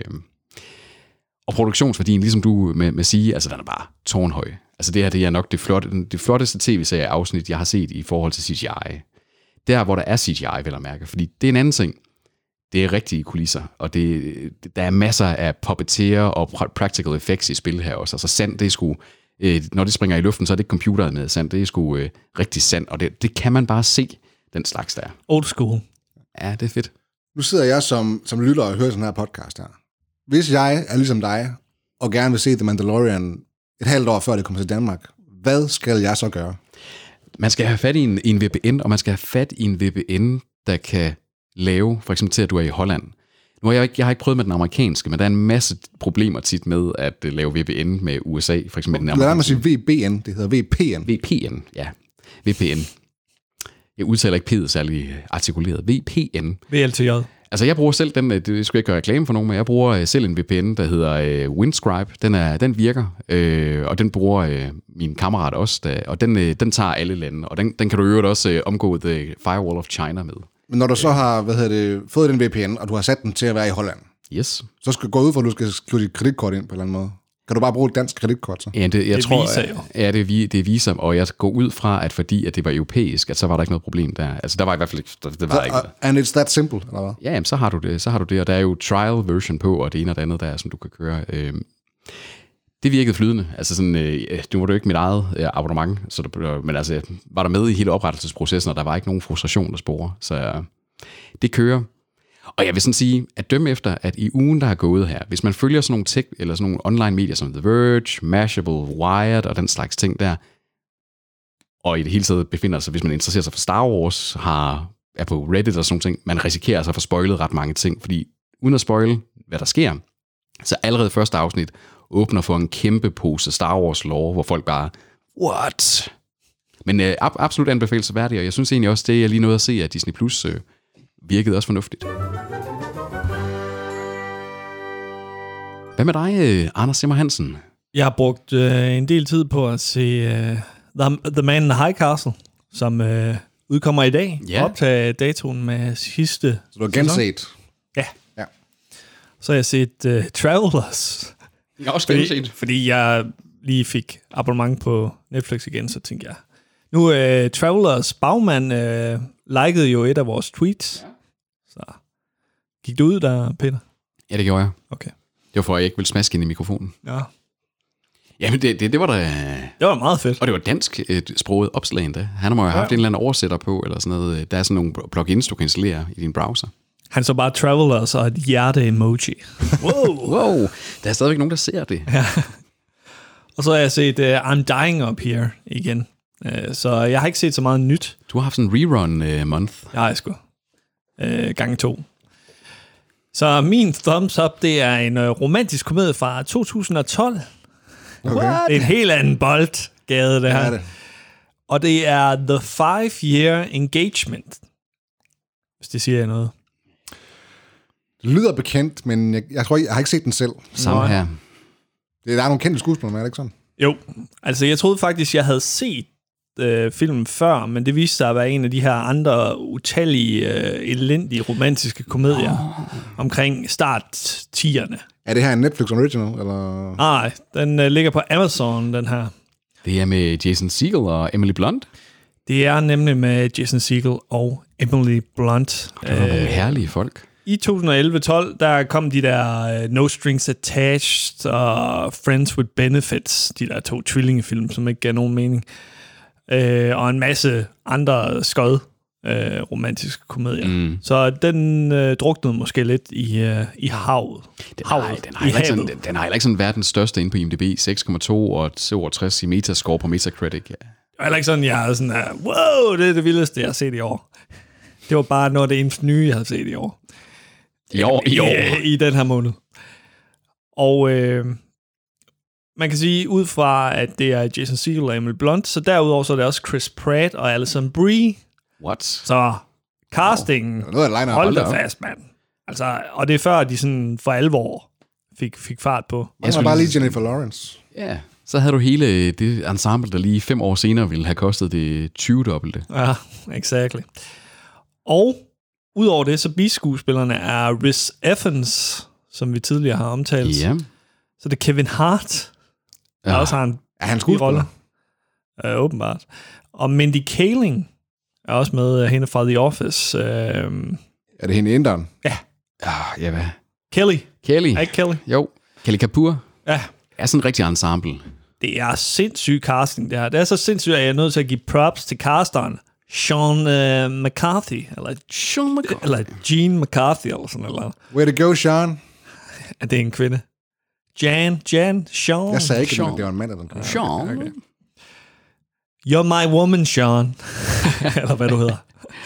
og produktionsværdien, ligesom du med, med sige, altså den er bare tårnhøj. Altså det her, det er nok det, flotte, det flotteste tv-serie-afsnit, jeg har set i forhold til C G I. Der, hvor der er C G I, vil jeg mærke, fordi det er en anden ting. Det er rigtige kulisser, og det, der er masser af puppeteer og practical effects i spil her også. Altså sand, det er sgu, øh, når det springer i luften, så er det ikke computeret med sand, det er sgu øh, rigtig sand, og det, det kan man bare se, den slags der. Old school. Ja, det er fedt. Nu sidder jeg som, som lytter og hører sådan her podcast her. Hvis jeg er ligesom dig, og gerne vil se The Mandalorian et halvt år før det kommer til Danmark, hvad skal jeg så gøre? Man skal have fat i en, i en V P N, og man skal have fat i en V P N, der kan lave, for eksempel til at du er i Holland. Nu har jeg ikke, jeg har ikke prøvet med den amerikanske, men der er en masse problemer tit med at lave V P N med U S A, for eksempel den amerikanske. Lad mig sige V B N, det hedder V P N. V P N, ja. V P N. Jeg udtaler ikke P'et særlig artikuleret. V P N. V L T J. Altså jeg bruger selv den, det skulle jeg ikke gøre reklame for nogen, men jeg bruger selv en V P N, der hedder uh, Windscribe. Den, er, den virker, øh, og den bruger øh, min kammerat også, der, og den, øh, den tager alle lande, og den, den kan du øvrigt også øh, omgå The Firewall of China med. Men når du så har hvad hedder det, fået den V P N, og du har sat den til at være i Holland, yes. så skal du gå ud for, at du skal skrive dit kreditkort ind på en eller anden måde. Kan du bare bruge et dansk kreditkort så? Ja, det, jeg det er tror, Visa jo. Ja, det er, det er Visa, og jeg går ud fra, at fordi at det var europæisk, at så var der ikke noget problem der. Altså, der var i hvert fald ikke... Det, det var så, ikke uh, and it's that simple, eller hvad? Ja, jamen, så har du det, så har du det, og der er jo trial version på, og det ene og det andet der, som du kan køre. Øhm, det virkede flydende. Altså sådan, øh, det var jo ikke mit eget øh, abonnement, så der, men altså, jeg var der med i hele oprettelsesprocessen, og der var ikke nogen frustration, der sporer. Så øh, det kører. Og jeg vil sådan sige, at dømme efter, at i ugen, der har gået her, hvis man følger sådan nogle tech, eller sådan nogle online medier som The Verge, Mashable, Wired og den slags ting der, og i det hele taget befinder sig, hvis man interesserer sig for Star Wars, har, er på Reddit og sådan nogle ting, man risikerer altså at få spoilet ret mange ting, fordi uden at spoile, hvad der sker, så allerede første afsnit åbner for en kæmpe pose Star Wars lore, hvor folk bare, what? Men øh, absolut anbefalelsesværdigt, og jeg synes egentlig også, det jeg lige nåede at se, at Disney Plus øh, virkede også fornuftigt. Hvad med dig, Anders Zimmer Hansen? Jeg har brugt øh, en del tid på at se øh, The, The Man in the High Castle, som øh, udkommer i dag. Ja. Optage datoen med sidste Så du har genset? Ja. ja. Så har jeg set uh, Travelers. Jeg har også fordi, genset. Fordi jeg lige fik abonnement på Netflix igen, så tænkte jeg, nu uh, Travelers bagmand uh, likede jo et af vores tweets. Ja. Så gik du ud der, Peter? Ja, det gjorde jeg. Okay. Det var for, at jeg ikke ville smaske ind i mikrofonen. Ja. Jamen, det, det, det var da... Det var meget fedt. Og det var dansk et sproget opslag endda. Han har jo ja. haft en eller anden oversætter på, eller sådan noget. Der er sådan nogle plugins, du kan installere i din browser. Han så bare Travelers og et hjerte-emoji. Wow! wow! Der er stadigvæk nogen, der ser det. Ja. Og så har jeg set uh, I'm Dying Up Here igen. Uh, så jeg har ikke set så meget nyt. Du har haft sådan en rerun uh, month. Ja, jeg sgu. Uh, gang to. Så min thumbs up, det er en øh, romantisk komedie fra to tusind og tolv. Okay. Det er en helt anden boldgade, det her. Ja, det. Og det er The Five-Year Engagement. Hvis det siger jeg noget. Det lyder bekendt, men jeg, jeg tror ikke, jeg har ikke set den selv. Samme Nej. her. Det, der er nogle kendte skuespillere, men er det ikke sådan? Jo, altså jeg troede faktisk, jeg havde set øh, filmen før, men det viste sig at være en af de her andre utallige, øh, elendige romantiske komedier oh. omkring start tierne. Er det her en Netflix original, eller? Nej, den øh, ligger på Amazon, den her. Det er med Jason Segel og Emily Blunt. Det er nemlig med Jason Segel og Emily Blunt. Det var nogle herlige folk. I to tusind og elleve tolv, der kom de der uh, No Strings Attached og Friends with Benefits, de der to tvillingefilm, som ikke gav nogen mening. Uh, og en masse andre skød uh, romantiske komedier. Mm. Så den uh, druknede måske lidt i, uh, i havet. Den, havet. har, den, har ikke sådan, den, den har heller ikke sådan verdens største inde på I M D B, seks komma to og toogtres i metascore på Metacritic. Ja. Det er heller ikke sådan, jeg er sådan, uh, wow, det er det vildeste, jeg har set i år. Det var bare noget af det eneste nye, jeg har set i år. I år, i år. I, i den her måned. Og øh, man kan sige, ud fra, at det er Jason Segel og Emily Blunt, så derudover så er det også Chris Pratt og Alison Brie. What? Så castingen, Oh, noget, der hold da fast, mand. Altså, og det er før, de sådan for alvor fik, fik fart på. Jeg var bare lige Jennifer Lawrence. Ja, så havde du hele det ensemble, der lige fem år senere ville have kostet det tyve-dobbelte. Ja, exactly. Og udover det, så biskuespillerne er Rhys Ifans, som vi tidligere har omtalt. Ja. Så det er Kevin Hart, der Ja. også har en Er han skuespiller? Uh, åbenbart. Og Mindy Kaling er også med, uh, hende fra The Office. Uh, Er det hende i Inderen? ja, Ah, ja, hvad? Kelly. Kelly. Er ikke Kelly? Jo. Kelly Kapoor Ja, er sådan en rigtig ensemble. det er sindssyg casting, det her. Det er så sindssygt, at jeg er nødt til at give props til casteren. Sean uh, McCarthy, eller, Sean McCarthy. eller Jean McCarthy, eller sådan noget. Way to go, Sean. Er det en kvinde? Jan, Jan, Sean. Jeg sagde ikke, Sean. at det var en mand eller en kvinde. Sean. Okay. You're my woman, Sean. Eller hvad du hedder.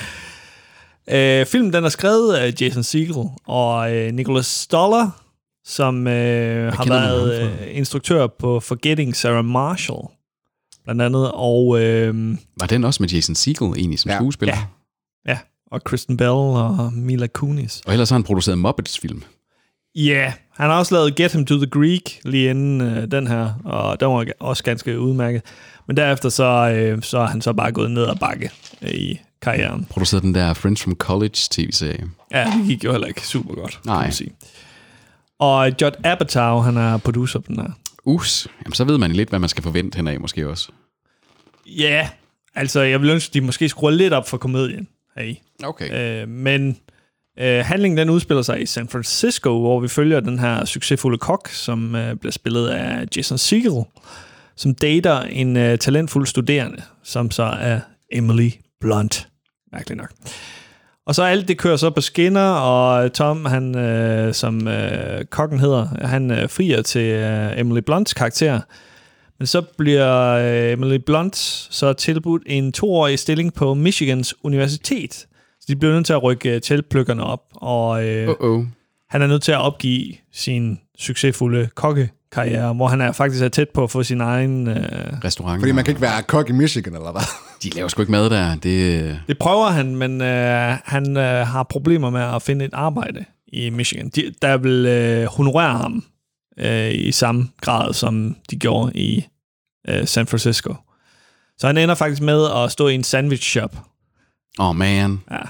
Uh, filmen den er skrevet af Jason Segel og uh, Nicholas Stoller, som uh, har kender været ham uh, instruktør på Forgetting Sarah Marshall, blandt andet. Og, uh, Var den også med Jason Segel egentlig som Ja. skuespiller? ja, ja, og Kristen Bell og Mila Kunis. Og ellers har han produceret Muppets-film. Ja, yeah, han har også lavet Get Him to the Greek lige inden uh, den her, og den var også ganske udmærket. Men derefter så, uh, så er han så bare gået ned ad bakke uh, i karrieren. Produceret den der Friends from College tv-serie. Ja, det gik jo heller ikke super godt, Nej. kan man sige. Og Judd Apatow, han er producer på den her. Us. Jamen, så ved man lidt, hvad man skal forvente henad måske også. Ja, yeah, altså jeg vil ønske, at de måske skruer lidt op for komedien heri. Okay. Øh, men øh, handlingen den udspiller sig i San Francisco, hvor vi følger den her succesfulde kok, som øh, bliver spillet af Jason Segel, som dater en øh, talentfuld studerende, som så er Emily Blunt. Mærkeligt nok. Og så alt det kører så på skinner, og Tom, han, øh, som øh, kokken hedder, han øh, frier til øh, Emily Blunts karakter. Men så bliver øh, Emily Blunt så tilbudt en toårig stilling på Michigans Universitet. Så de bliver nødt til at rykke øh, teltplukkerne op, og øh, Uh-oh. han er nødt til at opgive sin succesfulde kokkekarriere, hvor han er faktisk er tæt på at få sin egen... Øh, Restaurant. Fordi man kan ikke være kok i Michigan, eller hvad? De laver sgu ikke mad der. Det... Det prøver han, men øh, han øh, har problemer med at finde et arbejde i Michigan. De, der vil øh, honorere ham øh, i samme grad, som de gjorde i øh, San Francisco. Så han ender faktisk med at stå i en sandwich shop. Oh man. Ja.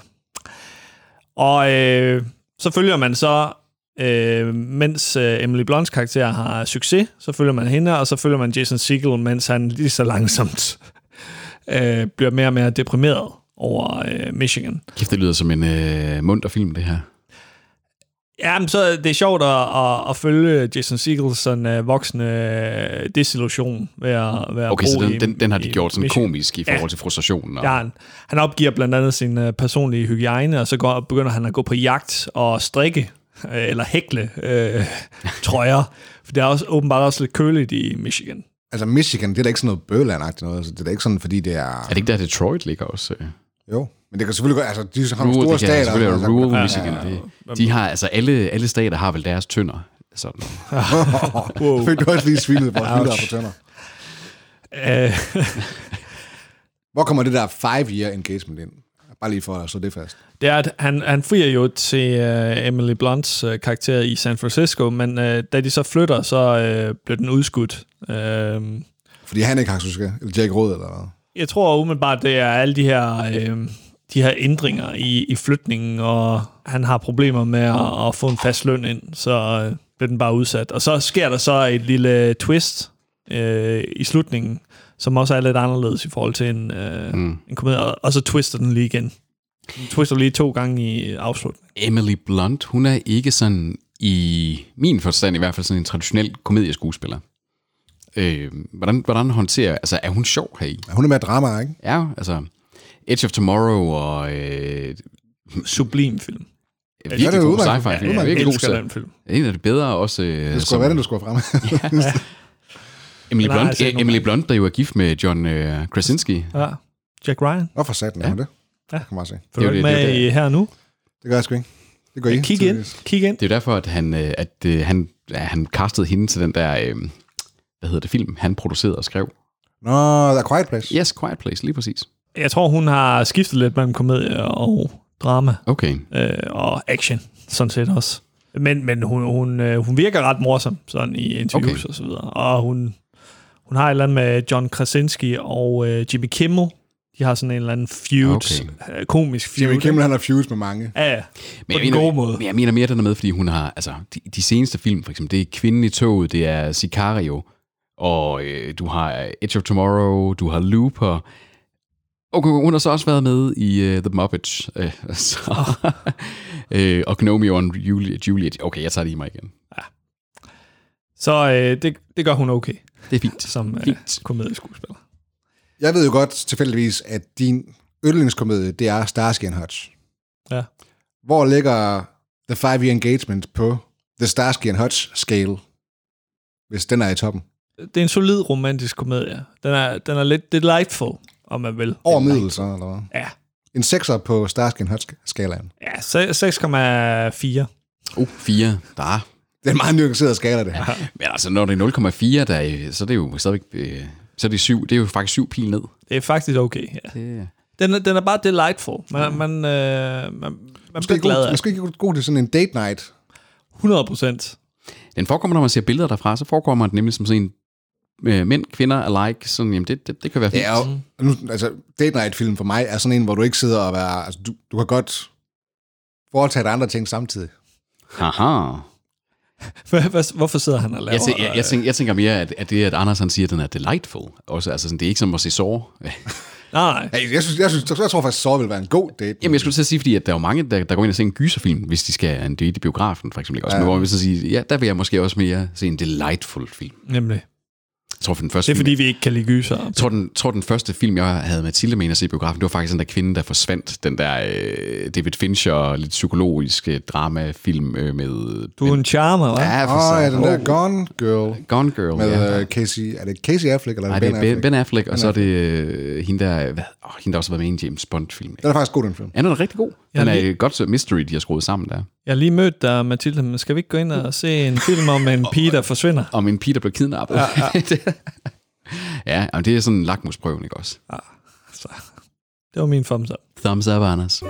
Og øh, så følger man så, øh, mens øh, Emily Blunts karakter har succes, så følger man hende, og så følger man Jason Segel, mens han lige så langsomt øh, bliver mere og mere deprimeret over øh, Michigan. Kæft, det lyder som en øh, munter film, det her. Ja, men så det er sjovt at, at, at følge Jason Segels sådan uh, voksne uh, desillusion ved at være Okay, så bo den, i, den, den har de i gjort sådan Michigan. komisk i forhold Ja. til frustrationen. Og... Ja, han, han opgiver blandt andet sin uh, personlige hygiejne, og så går, begynder han at gå på jagt og strikke, uh, eller hækle uh, trøjer, for det er også åbenbart også lidt køligt i Michigan. Altså Michigan, det er da ikke sådan noget bøgelandagtigt noget. Altså, det er da ikke sådan, fordi det er... Er det ikke der, Detroit ligger også? øh? Jo. Men det kan selvfølgelig godt, altså de har nogle Rural, store det kan stater. selvfølgelig altså, være rural ja, Michigan. ja, ja. Det, de har, altså alle, alle stater har vel deres tønder. Sådan. wow. Fik du også lige svinet på at på tønder. Uh, Hvor kommer det der five-year engagement ind? Bare lige for at slå det fast. Det er, at han, han frier jo til uh, Emily Blunts uh, karakter i San Francisco, men uh, da de så flytter, så uh, bliver den udskudt. Uh, Fordi han ikke har succes, eller Jack Rød, eller hvad? Jeg tror umiddelbart, det er alle de her, uh, de her ændringer i, i flytningen, og han har problemer med at, at få en fast løn ind, så uh, bliver den bare udsat. Og så sker der så et lille twist uh, i slutningen, som også er lidt anderledes i forhold til en, uh, mm. en komedie, og, og så twister den lige igen. Den twister lige to gange i afslutningen. Emily Blunt, hun er ikke sådan, i min forstand i hvert fald, sådan en traditionel komedieskuespiller. Øh, hvordan, hvordan håndterer, altså er hun sjov heri? Ja, hun er med drama, ikke? Ja, altså Edge of Tomorrow og... Øh, Sublim film. Virkelig ja, god udmærket. sci-fi film. Jeg Virkelig elsker god den film. En af de bedre også... Øh, Det skulle være den, du skulle frem. ja. Emily Den har jeg Blunt, set nogle Emily gange. Blunt, der jo er gift med John øh, Krasinski. Ja. Jack Ryan. Hvorfor satte den Ja. ja. det? Ja. Det kan man se. Følger Det er du jo ikke det- det er med jo i her nu? Det gør jeg sgu ikke. Det går I. Ja, kig ind. Kig ind. Det er jo derfor, at han, øh, at, øh, han, ja, han castede hende til den der... Øh, hvad hedder det, film, han producerede og skrev. Nå, der er Quiet Place. Yes, Quiet Place, lige præcis. Jeg tror, hun har skiftet lidt mellem komedie og drama. Okay. Øh, og action, sådan set også. Men, men hun, hun, øh, hun virker ret morsom, sådan i interviews Okay. og så videre. Og hun, hun har et eller andet med John Krasinski og øh, Jimmy Kimmel. De har sådan en eller anden feud, Okay. øh, komisk feud. Jimmy Kimmel, han har feuds med mange. Ja, ja. Men På jeg den mener, gode måde. Men jeg mener mere, den er med, fordi hun har, altså, de, de seneste film, for eksempel, det er Kvinden i toget, det er Sicario, og øh, du har Edge of Tomorrow, du har Looper, og hun har så også været med i uh, The Muppets, øh, så, øh, og Gnomeo og Juliet, Juliet. Okay, jeg tager det i mig igen. Så øh, det, det gør hun okay, Det er fint. som øh, Fint. komedieskuespiller. Jeg ved jo godt tilfældigvis, at din yndlingskomedie, det er Starsky and Hutch. Ja. Hvor ligger The Five-Year Engagement på The Starsky and Hutch scale, hvis den er i toppen? Det er en solid romantisk komedie. Den er, den er lidt delightful, om man vil. Over middel, så, eller hvad? Ja. En sekser på Starsky and Hutch-skalaen. Ja, seks komma fire. Oh, fire. Der er. Det er en meget nuanceret skala, det her. Men altså, når det er nul komma fire, der er, så er det jo stadigvæk, øh, så er det syv. Det er jo faktisk syv pil ned. Det er faktisk okay, ja. Det, Den er, den er bare delightful. Man, man, øh, man, man Måske bliver glad god, af måske ikke god til sådan en date night. hundrede procent. Den forekommer, når man ser billeder derfra, så forekommer den nemlig som sådan en øh, mænd, kvinder alike. Sådan, jamen, det, det, det kan være fint. Ja, og nu, altså, date night film for mig er sådan en, hvor du ikke sidder og være, altså, du, du kan godt foretage dig andre ting samtidig. Haha. Hvorfor sidder han og laver... Jeg, tæ- jeg, jeg, tænker, jeg tænker mere, at, at det, at Anders han siger, at den er delightful. Også, altså, sådan, det er ikke som at se sår. Nej, nej. Hey, jeg, synes, jeg, synes, jeg tror faktisk, så vil være en god date. Jamen, jeg skulle til at sige, fordi at der er jo mange, der, der går ind og ser en gyserfilm, hvis de skal en date i biografen, for eksempel. Ikke? Også, Ja. ja. Men hvor jeg vil så sige, ja, der vil jeg måske også mere se en delightful film. Nemlig. Jeg tror, for den første Det er fordi, vi ikke kan lide gyser. Jeg tror, den, tror, den første film, jeg havde Mathilde med ind at se i biografen, det var faktisk den der kvinde, der forsvandt. Den der øh, David Fincher, lidt psykologiske dramafilm øh, med... Du er en charmer, hva'? Ja, Åh, for oh, ja, sig. den der Gone Girl Gone Girl, med ja. ja. Casey, er det Casey Affleck, eller er Nej, det det Ben er Affleck? Ben Affleck, og så er det øh, hende, der, hvad, oh, hende, der også har været med i en James Bond-film. Den er faktisk god, den film. Ja, den er rigtig god. Jeg Den har er lige- et godt mystery, de har skruet sammen der. Jeg har lige mødt dig, Mathilde, men skal vi ikke gå ind og se en film om en pige, der forsvinder? Om en pige, der blev kidnappet. Ja, ja. ja jamen, det er sådan en lakmusprøven, ikke også? Så, det var min thumbs up. Thumbs up, Anders.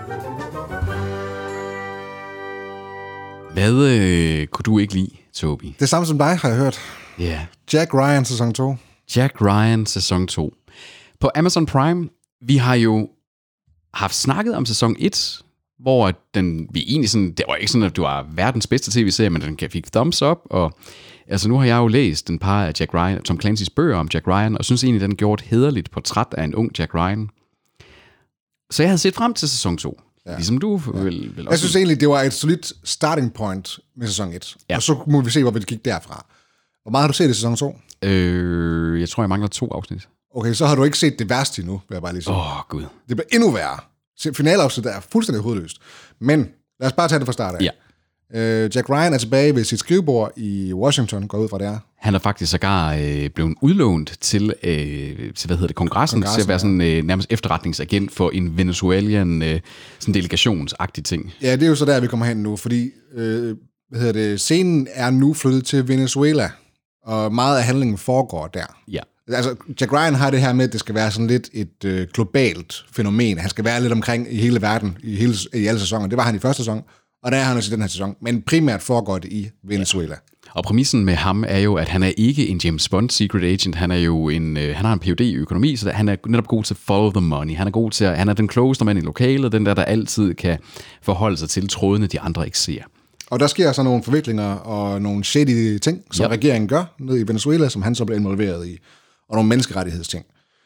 Hvad øh, kunne du ikke lide, Toby? Det er samme som dig, har jeg hørt. Ja. Yeah. Jack Ryan, sæson to. Jack Ryan, sæson to. På Amazon Prime, vi har jo haft snakket om sæson et, hvor den, vi egentlig sådan, det var ikke sådan, at det var verdens bedste tv-serie, men den fik thumbs up, og altså nu har jeg jo læst en par af Jack Ryan, Tom Clancy's bøger om Jack Ryan, og synes egentlig, den gjorde et hæderligt portræt af en ung Jack Ryan. Så jeg havde set frem til sæson to. Ja. Ligesom du ja. vil, vil også. Jeg synes egentlig, det var et solidt starting point med sæson et. Ja. Og så må vi se, hvor vi gik derfra. Hvor meget har du set i sæson to? Øh, jeg tror, jeg mangler to afsnit. Okay, så har du ikke set det værste endnu, vil jeg bare lige sige. Åh, oh, gud. Det bliver endnu værre. Se, finaleafsnittet er fuldstændig hovedløst. Men lad os bare tage det fra start af. Ja. Øh, Jack Ryan er tilbage ved sit skrivebord i Washington, går ud fra det er. Han er faktisk sågar øh, blevet udlånt til, øh, til, hvad hedder det, kongressen, kongressen til at være sådan øh, nærmest efterretningsagent for en Venezuelan øh, sådan delegationsagtig ting. Ja, det er jo så der, vi kommer hen nu, fordi øh, hvad hedder det, scenen er nu flyttet til Venezuela, og meget af handlingen foregår der. Ja. Altså, Jack Ryan har det her med, at det skal være sådan lidt et øh, globalt fænomen. Han skal være lidt omkring i hele verden, i, hele, i alle sæsoner. Det var han i første sæson, og der er han også i den her sæson. Men primært foregår det i Venezuela. Ja. Og præmissen med ham er jo, at han er ikke en James Bond secret agent. Han er jo en, øh, han har en P H D i økonomi, så han er netop god til at follow the money. Han er god til at, han er den klogeste mand i lokalet, den der, der altid kan forholde sig til trådene, de andre ikke ser. Og der sker så nogle forviklinger og nogle shady ting, som ja. regeringen gør nede i Venezuela, som han så bliver involveret i. Og nogle menneskerettighedsting.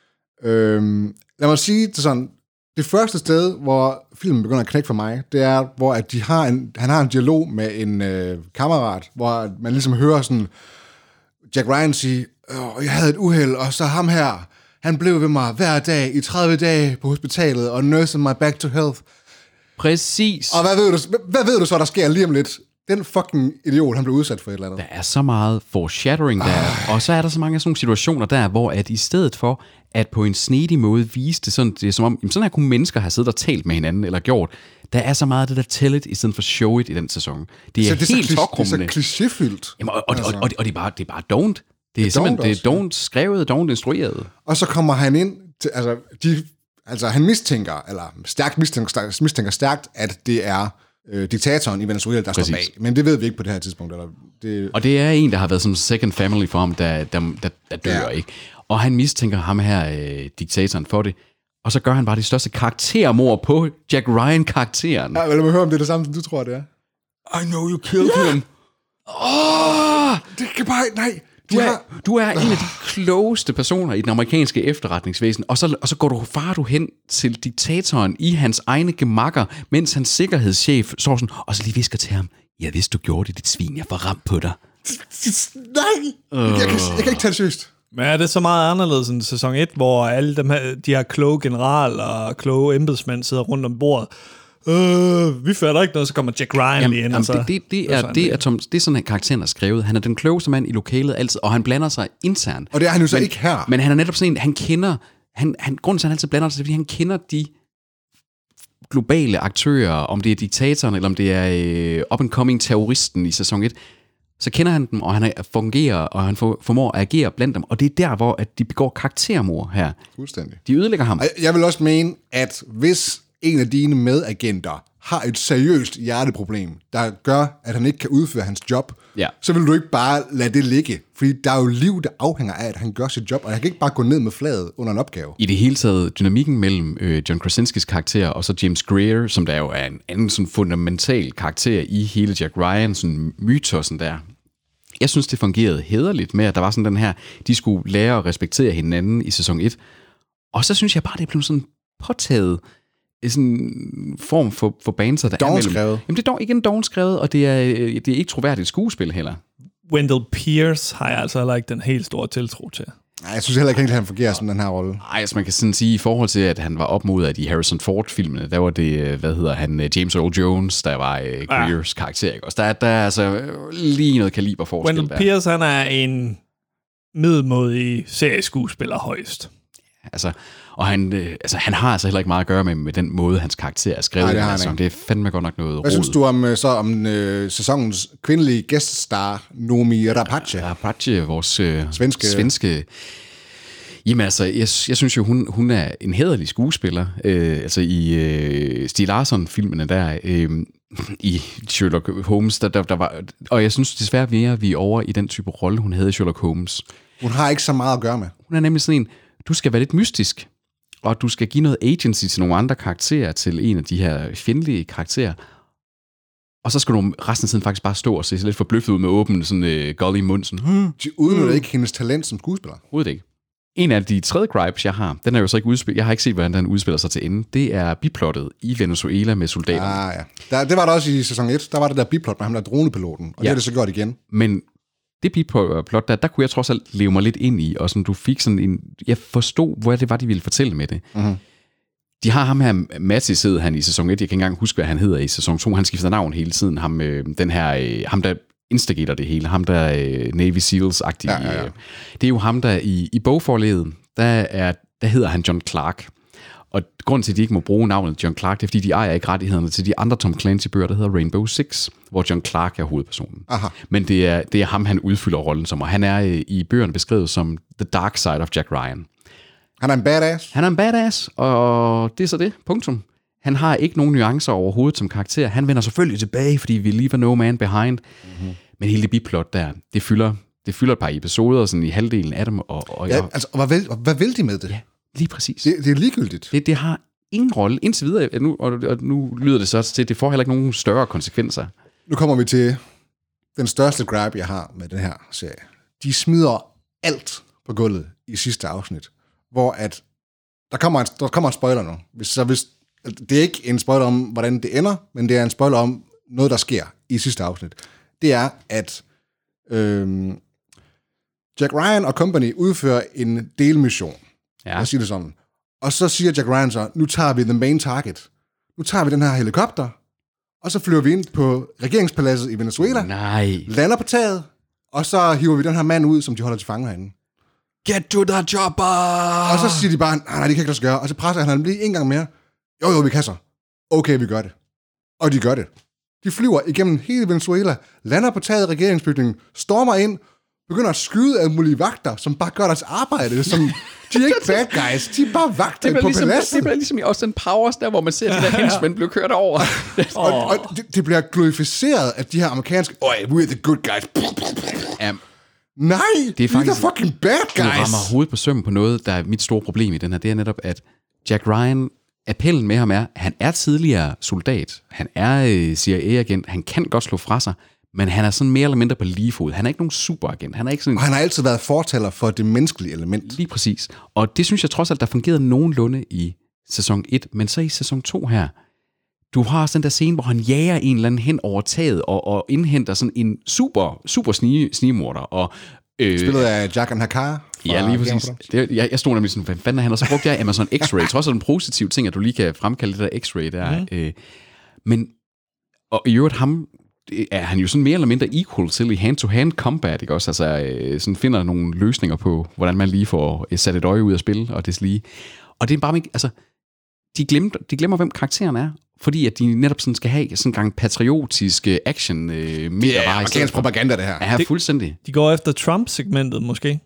Øhm, lad mig sige det sådan, det første sted, hvor filmen begynder at knække for mig, det er, hvor at de har en, han har en dialog med en øh, kammerat, hvor man ligesom hører sådan, Jack Ryan sige, åh, jeg havde et uheld, og så ham her, han blev ved mig hver dag i tredive dage på hospitalet, og nursed my back to health. Præcis. Og hvad ved du, hvad ved du så, der sker lige om lidt? Den fucking idiot, han blev udsat for et eller andet. Der er så meget foreshadowing der, Ej. og så er der så mange af sådan nogle situationer der, hvor at i stedet for, at på en snedig måde vise det sådan, det er som om, jamen sådan her kunne mennesker have siddet og talt med hinanden, eller gjort. Der er så meget af det der tell it, i stedet for show it i den sæson. Det er, så det er helt tokrummende. Det er så klichéfyldt. Jamen, og, og, altså. og, og, og det er bare, det er bare don't. Det er, det er simpelthen, det er don't skrevet, don't instrueret. Og så kommer han ind, til, altså, de, altså han mistænker, eller stærkt mistænker, mistænker stærkt, at det er øh, diktatoren i Venezuela, der Præcis. står bag. Men det ved vi ikke på det her tidspunkt. Eller det... Og det er en, der har været som second family for ham, der, der, der, der dør, ja. ikke? Og han mistænker ham her, øh, diktatoren, for det. Og så gør han bare det største karaktermord på Jack Ryan-karakteren. Ja, vil du høre, om det er det samme, som du tror, det er? I know you killed yeah. him. Åh! Oh, det kan bare... Nej. Du er, du er en af de klogeste personer i den amerikanske efterretningsvæsen, og så, og så går du, farer du hen til diktatoren i hans egne gemakker, mens hans sikkerhedschef så sådan, og så lige visker til ham, jeg vidste, du gjorde det, dit svin, jeg får ramt på dig. Nej! Uh. Jeg, kan, jeg kan ikke tage det seriøst. Men er det så meget anderledes end sæson et, hvor alle dem her, de her kloge generaler og kloge embedsmænd sidder rundt om bordet? Øh, vi fatter ikke noget, så kommer Jack Ryan jamen, lige ind. Jamen, det, det, det, er, det, er, Tom, det er sådan, at karakteren er skrevet. Han er den klogeste mand i lokalet altid, og han blander sig internt. Og det er han jo så men, ikke her. Men han er netop sådan en, han kender, han, han, grunden til, at han altid blander sig, det er, fordi han kender de globale aktører, om det er diktatoren, eller om det er øh, up-and-coming terroristen i sæson et, så kender han dem, og han fungerer, og han formår at agere blandt dem, og det er der, hvor at de begår karaktermord her. Fuldstændig. De ødelægger ham. Jeg vil også mene, at hvis en af dine medagenter har et seriøst hjerteproblem, der gør, at han ikke kan udføre hans job, ja. så vil du ikke bare lade det ligge. Fordi der er jo liv, der afhænger af, at han gør sit job, og han kan ikke bare gå ned med flaget under en opgave. I det hele taget, dynamikken mellem øh, John Krasinskis karakter og så James Greer, som der jo er en anden sådan fundamental karakter i hele Jack Ryan, sådan mytosen der. Jeg synes, det fungerede hæderligt med, at der var sådan den her, de skulle lære at respektere hinanden i sæson et. Og så synes jeg bare, det blev sådan påtaget sådan en form for, for banser, der er mellem. Jamen, det er dog ikke en dogenskrevet, og det er, det er ikke troværdigt skuespil heller. Wendell Pierce har jeg altså heller ikke den helt store tiltro til. Nej, jeg synes heller ikke, at han fungerer som den her rolle. Nej, altså man kan sådan sige, i forhold til, at han var op mod af de Harrison Ford-filmene, der var det, hvad hedder han, James Earl Jones, der var uh, Greers ja. karakter, ikke? Og der, der er altså lige noget kaliberforskel der. Wendell Pierce, han er en middelmådig serieskuespiller højst. Altså, og han, øh, altså, han har altså heller ikke meget at gøre med, med den måde, hans karakter er skrevet. Nej, det, altså, det er fandme godt nok noget Hvad rod. Synes du om, så om øh, sæsonens kvindelige gæststar, Noomi Rapace? Rapace, vores øh, svenske... svenske... Jamen altså, jeg, jeg synes jo, hun, hun er en hæderlig skuespiller. Øh, altså i øh, Stieg Larsson-filmene der, øh, i Sherlock Holmes, der, der, der var... Og jeg synes desværre, vi er, vi er over i den type rolle, hun havde i Sherlock Holmes. Hun har ikke så meget at gøre med. Hun er nemlig sådan en... Du skal være lidt mystisk, og du skal give noget agency til nogle andre karakterer, til en af de her fjendtlige karakterer. Og så skal du resten af tiden faktisk bare stå og se lidt forbløffet ud med åben sådan uh, gold i munden. Sådan, de udnytter ikke hendes talent som skuespiller. Overhovedet ikke. En af de tredje gripes, jeg har, den er jo så ikke udspillet. Jeg har ikke set, hvordan den udspiller sig til ende. Det er biplottet i Venezuela med soldaterne. Ah, ja. Der, det var der også i sæson et. Der var det der biplot med ham der dronepiloten, og ja. Det er det så gjort igen. Men det biplot der, der kunne jeg trods alt leve mig lidt ind i, og sådan, du fik sådan en... Jeg forstod, hvad det var, de ville fortælle med det. Mm-hmm. De har ham her, Mattis hed han i sæson et, jeg kan ikke engang huske, hvad han hedder i sæson to, han skifter navn hele tiden, ham, øh, den her, øh, ham der instigater det hele. Ham, der er uh, Navy Seals-agtig. Ja, ja, ja. Det er jo ham, der i, i bogforledet, der, er, der hedder han John Clark. Og grunden til, at de ikke må bruge navnet John Clark, det er, fordi de ejer ikke rettighederne til de andre Tom Clancy-bøger, der hedder Rainbow Six, hvor John Clark er hovedpersonen. Aha. Men det er, det er ham, han udfylder rollen som, og han er uh, i bøgerne beskrevet som The Dark Side of Jack Ryan. Han er en badass. Han er en badass, og det er så det. Punktum. Han har ikke nogen nuancer overhovedet som karakter. Han vender selvfølgelig tilbage, fordi vi leave no man behind. Mm-hmm. Men hele det biplot der, det fylder, det fylder et par episoder sådan i halvdelen af dem. Og, og ja, jeg, altså, hvad vil, hvad vil de med det? Ja, lige præcis. Det, det er ligegyldigt. Det, det har ingen rolle indtil videre, nu, og, og nu lyder det så til, at det får heller ikke nogen større konsekvenser. Nu kommer vi til den største grab, jeg har med den her serie. De smider alt på gulvet i sidste afsnit, hvor at der kommer en, der kommer en spoiler nu. Hvis, så hvis, det er ikke en spoiler om, hvordan det ender, men det er en spoiler om noget, der sker i sidste afsnit. Det er, at øhm, Jack Ryan og company udfører en delmission. Ja. Jeg siger det sådan. Og så siger Jack Ryan så, nu tager vi the main target. Nu tager vi den her helikopter, og så flyver vi ind på regeringspaladset i Venezuela. Nej. Lander på taget, og så hiver vi den her mand ud, som de holder til fange herinde. Get to the chopper! Og så siger de bare, nej, nej, det kan ikke lade sig gøre. Og så presser han ham lige en gang mere. Jo, jo, vi kan så. Okay, vi gør det. Og de gør det. De flyver igennem hele Venezuela, lander på taget i regeringsbygningen, stormer ind, begynder at skyde af mulige vagter, som bare gør deres arbejde, som de er ikke bad guys, de er bare vagter på ligesom, paladsen. Det bliver ligesom i Austin Powers, der hvor man ser de der henchmen blive kørt over. og og det, det bliver glorificeret, at de her amerikanske, oh, we're the good guys. Um, Nej, det er faktisk, fucking bad guys. Du rammer hovedet på sømmen på noget, der er mit store problem i den her. Det er netop, at Jack Ryan, appellen med ham er, han er tidligere soldat. Han er C I A-agent. Han kan godt slå fra sig, men han er sådan mere eller mindre på lige fod. Han er ikke nogen superagent. Han er ikke sådan. Og han har altid været fortaler for det menneskelige element. Lige præcis. Og det synes jeg trods alt, der fungerede nogenlunde i sæson et, men så i sæson to her, du har sådan der scene, hvor han jager en eller anden hen over taget og, og indhenter sådan en super, super snige, snigemorder. Og, øh, Spillet af Jack and Hakar. Ja, lige præcis. Det, jeg, jeg stod nemlig sådan, hvad fanden er han? Og så brugte jeg Amazon X-Ray. Trods alt en positiv ting, at du lige kan fremkalde det der X-Ray der. Mm. Øh, men, og i øvrigt ham, er han jo sådan mere eller mindre equal til i hand-to-hand combat, ikke også? Altså, øh, sådan finder nogle løsninger på, hvordan man lige får øh, sat et øje ud af spil, og det lige. Og det er bare ikke, altså, de glemmer, de glemmer, hvem karakteren er, fordi at de netop sådan skal have sådan en gang patriotiske action øh, midt ja, amerikansk propaganda, det her. Ja, fuldstændig. De går efter Trump-segmentet, måske?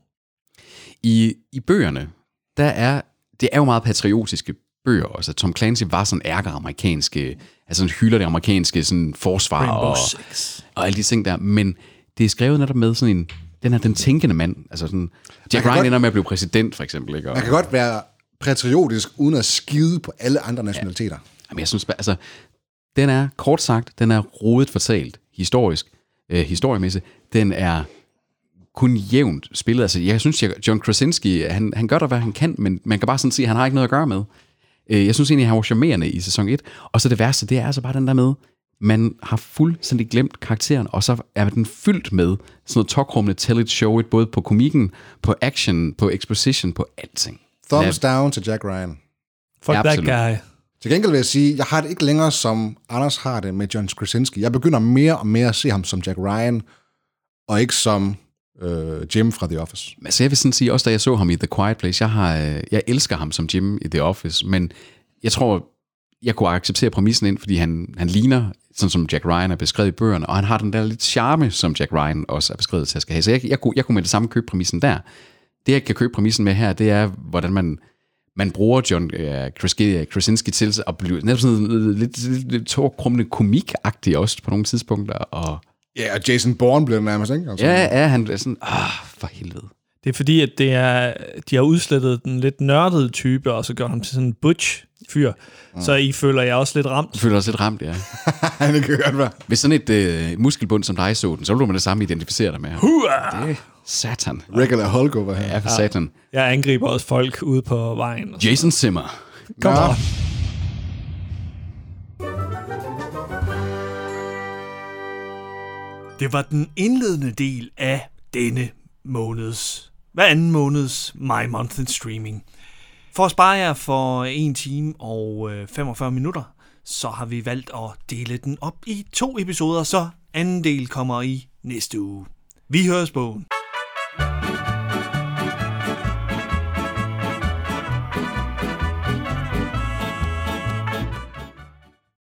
I, I bøgerne, der er, det er jo meget patriotiske bøger også. Tom Clancy var sådan ærker-amerikanske, altså sådan hylder det amerikanske sådan forsvar og, og alle de ting der, men det er skrevet netop med sådan en, den her, den tænkende mand, altså sådan, Jack Ryan ender med at blive præsident, for eksempel, ikke? Og, man kan godt være patriotisk, uden at skide på alle andre nationaliteter. Ja. Jamen, jeg synes, altså, den er, kort sagt, den er rodet fortalt, historisk, øh, historiemæssigt, den er kun jævnt spillet. Altså, jeg synes, at John Krasinski, han, han gør der, hvad han kan, men man kan bare sådan sige, at han har ikke noget at gøre med. Jeg synes egentlig, han var charmerende i sæson et. Og så det værste, det er altså bare den der med, man har fuldstændig glemt karakteren, og så er den fyldt med sådan noget tokrummende tell it, show it, både på komikken, på action, på exposition, på alting. Thumbs ja. down til Jack Ryan. Fuck that guy. Til gengæld vil jeg sige, jeg har det ikke længere, som Anders har det med John Krasinski. Jeg begynder mere og mere at se ham som Jack Ryan, og ikke som øh, Jim fra The Office. Altså jeg vil sådan sige, også da jeg så ham i The Quiet Place, jeg, har, jeg elsker ham som Jim i The Office, men jeg tror, jeg kunne acceptere præmissen ind, fordi han, han ligner, sådan som Jack Ryan er beskrevet i bøgerne, og han har den der lidt charme, som Jack Ryan også er beskrevet til at skal have. Så jeg, jeg, kunne, jeg kunne med det samme købe præmissen der. Det jeg kan købe præmissen med her, det er, hvordan man, man bruger John uh, Krasinski til at blive netop sådan lidt, lidt, lidt tårkrummende komik-agtig også på nogle tidspunkter. Og ja, og Jason Bourne blev nærmest, ikke? Altså. Ja, ja, han er sådan, ah, for helvede. Det er fordi, at det er, de har udslettet den lidt nørdede type, og så gør ham til sådan en butch fyr. Mm. Så I føler jeg også lidt ramt. Du føler også lidt ramt, ja. Det kan godt være. Hvis sådan et øh, muskelbund som dig så den, så vil du med det samme identificere dig med ham. Hua! Det satan. Regular Hulk over her. Ja, for satan. Jeg angriber også folk ude på vejen. Jason Zimmer. Kom ja. on. Det var den indledende del af denne måneds, hver anden måneds My Month in Streaming. For at spare jer for en time og femogfyrre minutter, så har vi valgt at dele den op i to episoder, så anden del kommer i næste uge. Vi høres bogen.